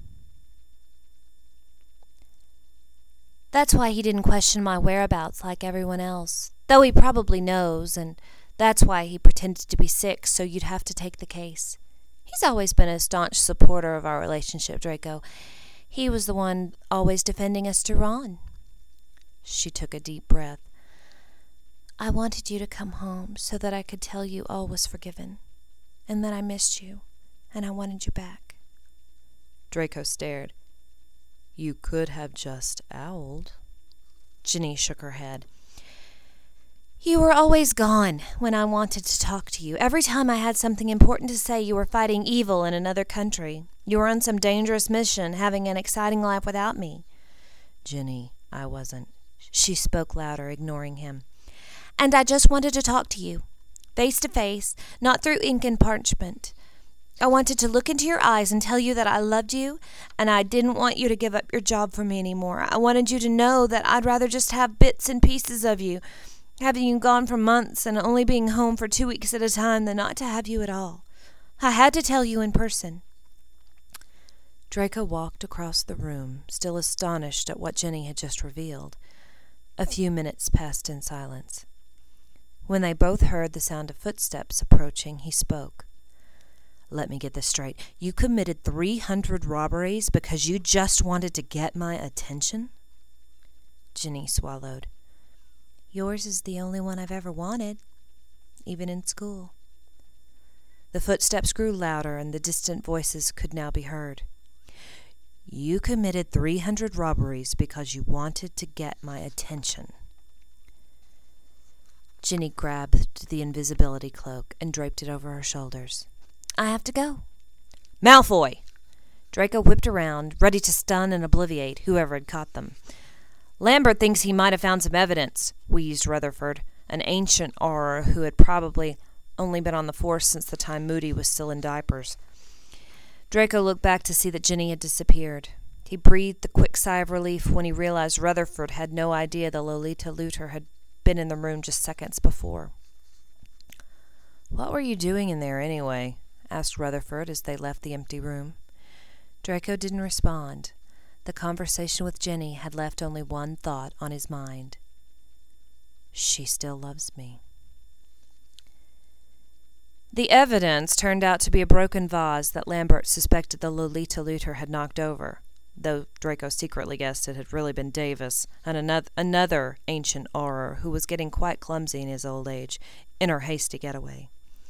That's why he didn't question my whereabouts like everyone else, though he probably knows, and that's why he pretended to be sick so you'd have to take the case. He's always been a staunch supporter of our relationship, Draco. He was the one always defending us to Ron. She took a deep breath. I wanted you to come home so that I could tell you all was forgiven, and that I missed you, and I wanted you back. Draco stared. You could have just owled. Ginny shook her head. You were always gone when I wanted to talk to you. Every time I had something important to say, you were fighting evil in another country. You were on some dangerous mission, having an exciting life without me. Ginny, I wasn't. She spoke louder, ignoring him. And I just wanted to talk to you, face to face, not through ink and parchment. I wanted to look into your eyes and tell you that I loved you, and I didn't want you to give up your job for me anymore. I wanted you to know that I'd rather just have bits and pieces of you, having you gone for months and only being home for 2 weeks at a time, than not to have you at all. I had to tell you in person. Draco walked across the room, still astonished at what Ginny had just revealed. A few minutes passed in silence. When they both heard the sound of footsteps approaching, he spoke. Let me get this straight. You committed 300 robberies because you just wanted to get my attention? Ginny swallowed. Yours is the only one I've ever wanted, even in school. The footsteps grew louder, and the distant voices could now be heard. You committed 300 robberies because you wanted to get my attention. Ginny grabbed the invisibility cloak and draped it over her shoulders. I have to go. Malfoy! Draco whipped around, ready to stun and obliviate whoever had caught them. Lambert thinks he might have found some evidence, wheezed Rutherford, an ancient Auror who had probably only been on the force since the time Moody was still in diapers. Draco looked back to see that Ginny had disappeared. He breathed a quick sigh of relief when he realized Rutherford had no idea the Lolita Luter had been in the room just seconds before. What were you doing in there, anyway? Asked Rutherford as they left the empty room. Draco didn't respond. The conversation with Ginny had left only one thought on his mind. She still loves me. The evidence turned out to be a broken vase that Lambert suspected the Lolita Luter had knocked over, though Draco secretly guessed it had really been Davis, and another ancient Auror who was getting quite clumsy in his old age in her hasty getaway.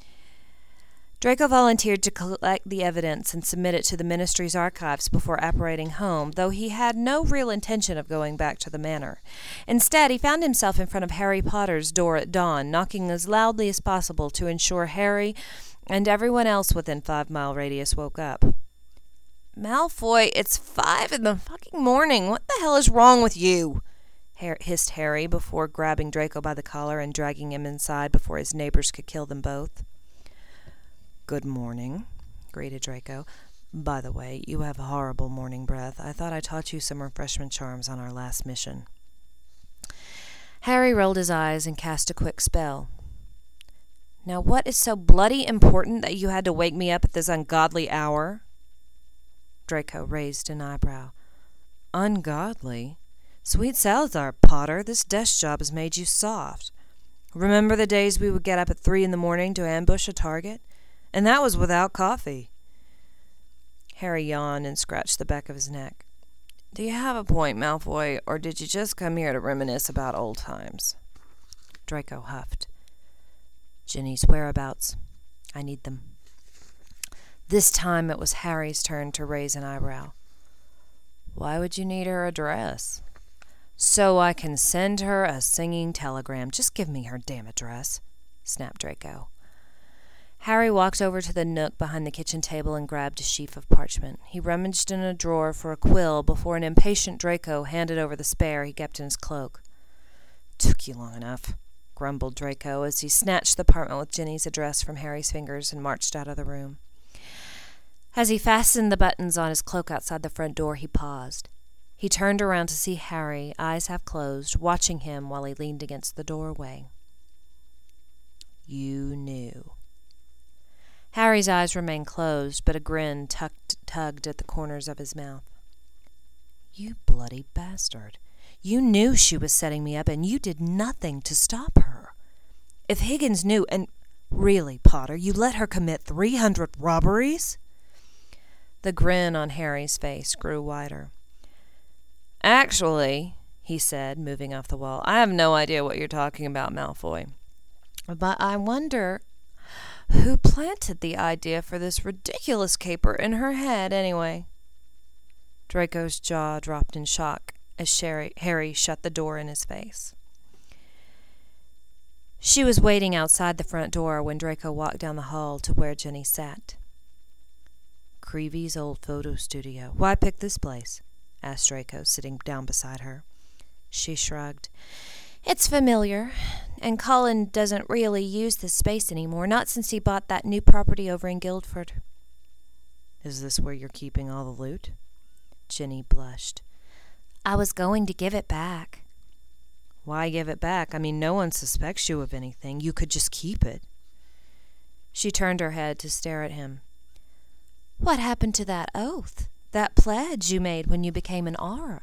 Draco volunteered to collect the evidence and submit it to the Ministry's archives before apparating home, though he had no real intention of going back to the manor. Instead, he found himself in front of Harry Potter's door at dawn, knocking as loudly as possible to ensure Harry and everyone else within 5-mile radius woke up. Malfoy, it's 5 in the fucking morning. What the hell is wrong with you? Hissed Harry before grabbing Draco by the collar and dragging him inside before his neighbors could kill them both. Good morning, greeted Draco. By the way, you have horrible morning breath. I thought I taught you some refreshment charms on our last mission. Harry rolled his eyes and cast a quick spell. Now what is so bloody important that you had to wake me up at this ungodly hour? Draco raised an eyebrow. Ungodly? Sweet Salazar, Potter, this desk job has made you soft. Remember the days we would get up at 3 in the morning to ambush a target? And that was without coffee. Harry yawned and scratched the back of his neck. Do you have a point, Malfoy, or did you just come here to reminisce about old times? Draco huffed. Ginny's whereabouts. I need them. This time it was Harry's turn to raise an eyebrow. Why would you need her address? So I can send her a singing telegram. Just give me her damn address, snapped Draco. Harry walked over to the nook behind the kitchen table and grabbed a sheaf of parchment. He rummaged in a drawer for a quill before an impatient Draco handed over the spare he kept in his cloak. Took you long enough, grumbled Draco as he snatched the parchment with Ginny's address from Harry's fingers and marched out of the room. As he fastened the buttons on his cloak outside the front door, he paused. He turned around to see Harry, eyes half closed, watching him while he leaned against the doorway. You knew. Harry's eyes remained closed, but a grin tugged at the corners of his mouth. You bloody bastard. You knew she was setting me up, and you did nothing to stop her. If Higgins knew, and really, Potter, you let her commit 300 robberies? The grin on Harry's face grew wider. Actually, he said, moving off the wall, I have no idea what you're talking about, Malfoy. But I wonder who planted the idea for this ridiculous caper in her head, anyway? Draco's jaw dropped in shock as Harry shut the door in his face. She was waiting outside the front door when Draco walked down the hall to where Jenny sat. Creevy's old photo studio. Why pick this place? Asked Draco, sitting down beside her. She shrugged. It's familiar, and Colin doesn't really use this space anymore, not since he bought that new property over in Guildford. Is this where you're keeping all the loot? Jenny blushed. I was going to give it back. Why give it back? I mean, no one suspects you of anything. You could just keep it. She turned her head to stare at him. What happened to that oath? That pledge you made when you became an Auror?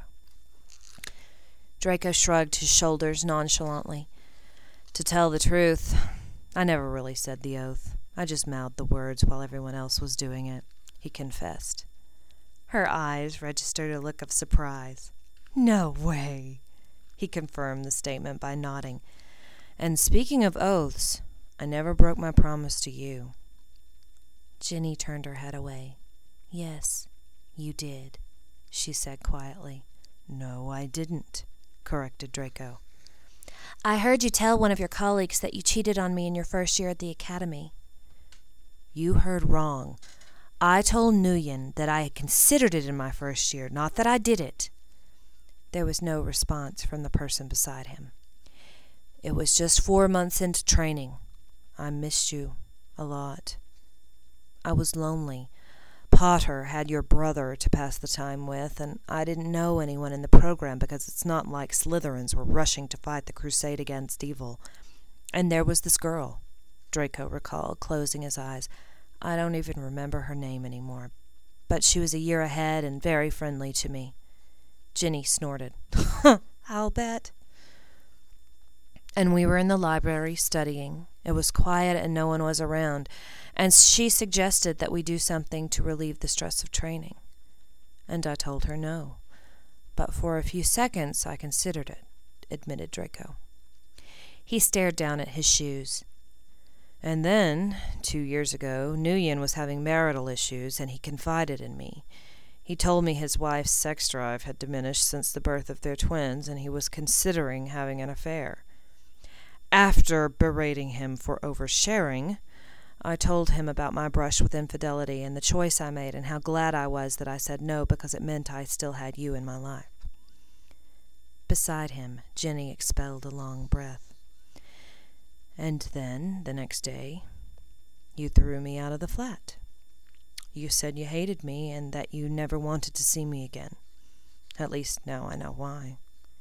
Draco shrugged his shoulders nonchalantly. To tell the truth, I never really said the oath. I just mouthed the words while everyone else was doing it, he confessed. Her eyes registered a look of surprise. No way, he confirmed the statement by nodding. And speaking of oaths, I never broke my promise to you. Jenny turned her head away. Yes, you did, she said quietly. No, I didn't, corrected Draco. I heard you tell one of your colleagues that you cheated on me in your first year at the academy. You heard wrong. I told Nguyen that I had considered it in my first year, not that I did it. There was no response from the person beside him. It was just 4 months into training. I missed you a lot. I was lonely. Potter had your brother to pass the time with, and I didn't know anyone in the program because it's not like Slytherins were rushing to fight the crusade against evil. And there was this girl, Draco recalled, closing his eyes. I don't even remember her name anymore, but she was a year ahead and very friendly to me. Jenny snorted. I'll bet. And we were in the library studying. It was quiet and no one was around, and she suggested that we do something to relieve the stress of training. And I told her no. But for a few seconds I considered it, admitted Draco. He stared down at his shoes. And then, 2 years ago, Nguyen was having marital issues, and he confided in me. He told me his wife's sex drive had diminished since the birth of their twins, and he was considering having an affair. After berating him for oversharing, I told him about my brush with infidelity and the choice I made and how glad I was that I said no because it meant I still had you in my life. Beside him, Jenny expelled a long breath. And then, the next day, you threw me out of the flat. You said you hated me and that you never wanted to see me again. At least now I know why.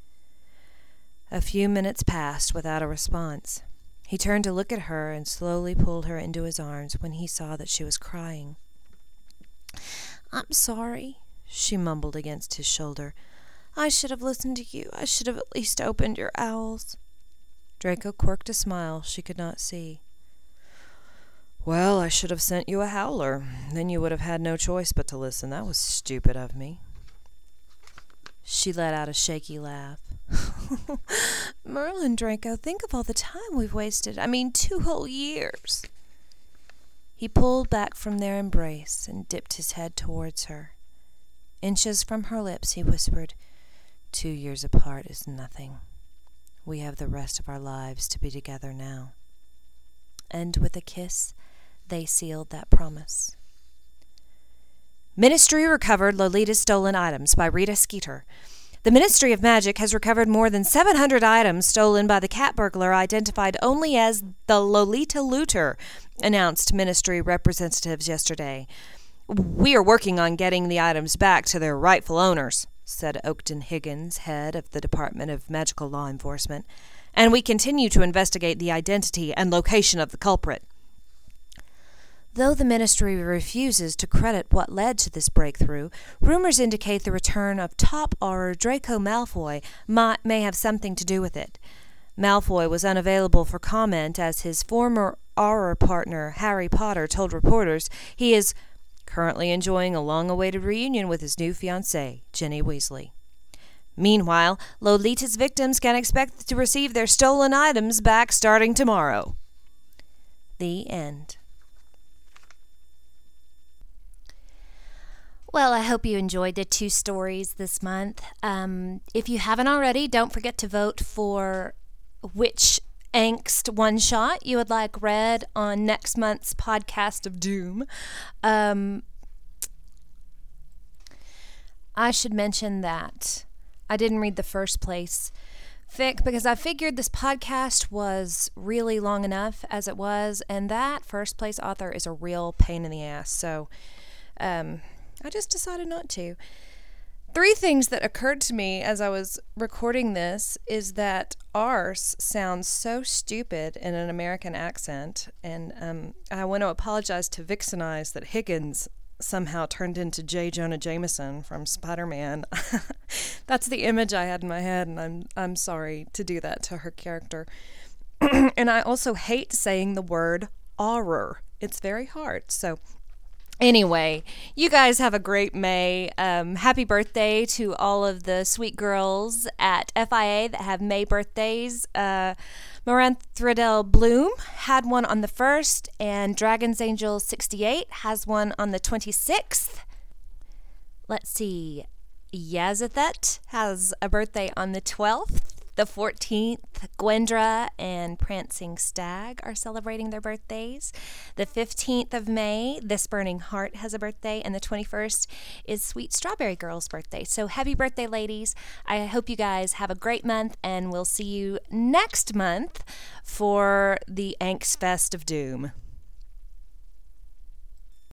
A few minutes passed without a response. He turned to look at her and slowly pulled her into his arms when he saw that she was crying. I'm sorry, she mumbled against his shoulder. I should have listened to you. I should have at least opened your owls. Draco quirked a smile she could not see. Well, I should have sent you a howler. Then you would have had no choice but to listen. That was stupid of me. She let out a shaky laugh. Merlin, Draco, think of all the time we've wasted. 2 whole years. He pulled back from their embrace and dipped his head towards her. Inches from her lips, he whispered, 2 years apart is nothing. We have the rest of our lives to be together now. And with a kiss, they sealed that promise. Ministry recovered Lolita's stolen items by Rita Skeeter. The Ministry of Magic has recovered more than 700 items stolen by the cat burglar identified only as the Lolita Looter, announced Ministry representatives yesterday. We are working on getting the items back to their rightful owners, said Oakton Higgins, head of the Department of Magical Law Enforcement, and we continue to investigate the identity and location of the culprit. Though the Ministry refuses to credit what led to this breakthrough, rumors indicate the return of top Auror Draco Malfoy may have something to do with it. Malfoy was unavailable for comment as his former Auror partner, Harry Potter, told reporters he is currently enjoying a long-awaited reunion with his new fiancée, Ginny Weasley. Meanwhile, Lolita's victims can expect to receive their stolen items back starting tomorrow. The end. Well, I hope you enjoyed the 2 stories this month. If you haven't already, don't forget to vote for which angst one-shot you would like read on next month's podcast of doom. I should mention that I didn't read the first place fic because I figured this podcast was really long enough as it was, and that first place author is a real pain in the ass. So I just decided not to. 3 things that occurred to me as I was recording this is that arse sounds so stupid in an American accent, and I want to apologize to Vixenize that Higgins somehow turned into J. Jonah Jameson from Spider-Man. That's the image I had in my head, and I'm sorry to do that to her character. And I also hate saying the word horror. It's very hard. So anyway, you guys have a great May. Happy birthday to all of the sweet girls at FIA that have May birthdays. Maranthradel Bloom had one on the 1st, and Dragon's Angel 68 has one on the 26th. Let's see. Yazathet has a birthday on the 12th. The 14th, Gwendra and Prancing Stag are celebrating their birthdays. The 15th of May, This Burning Heart has a birthday, and the 21st is Sweet Strawberry Girl's birthday. So happy birthday, ladies. I hope you guys have a great month, and we'll see you next month for the Angst Fest of Doom.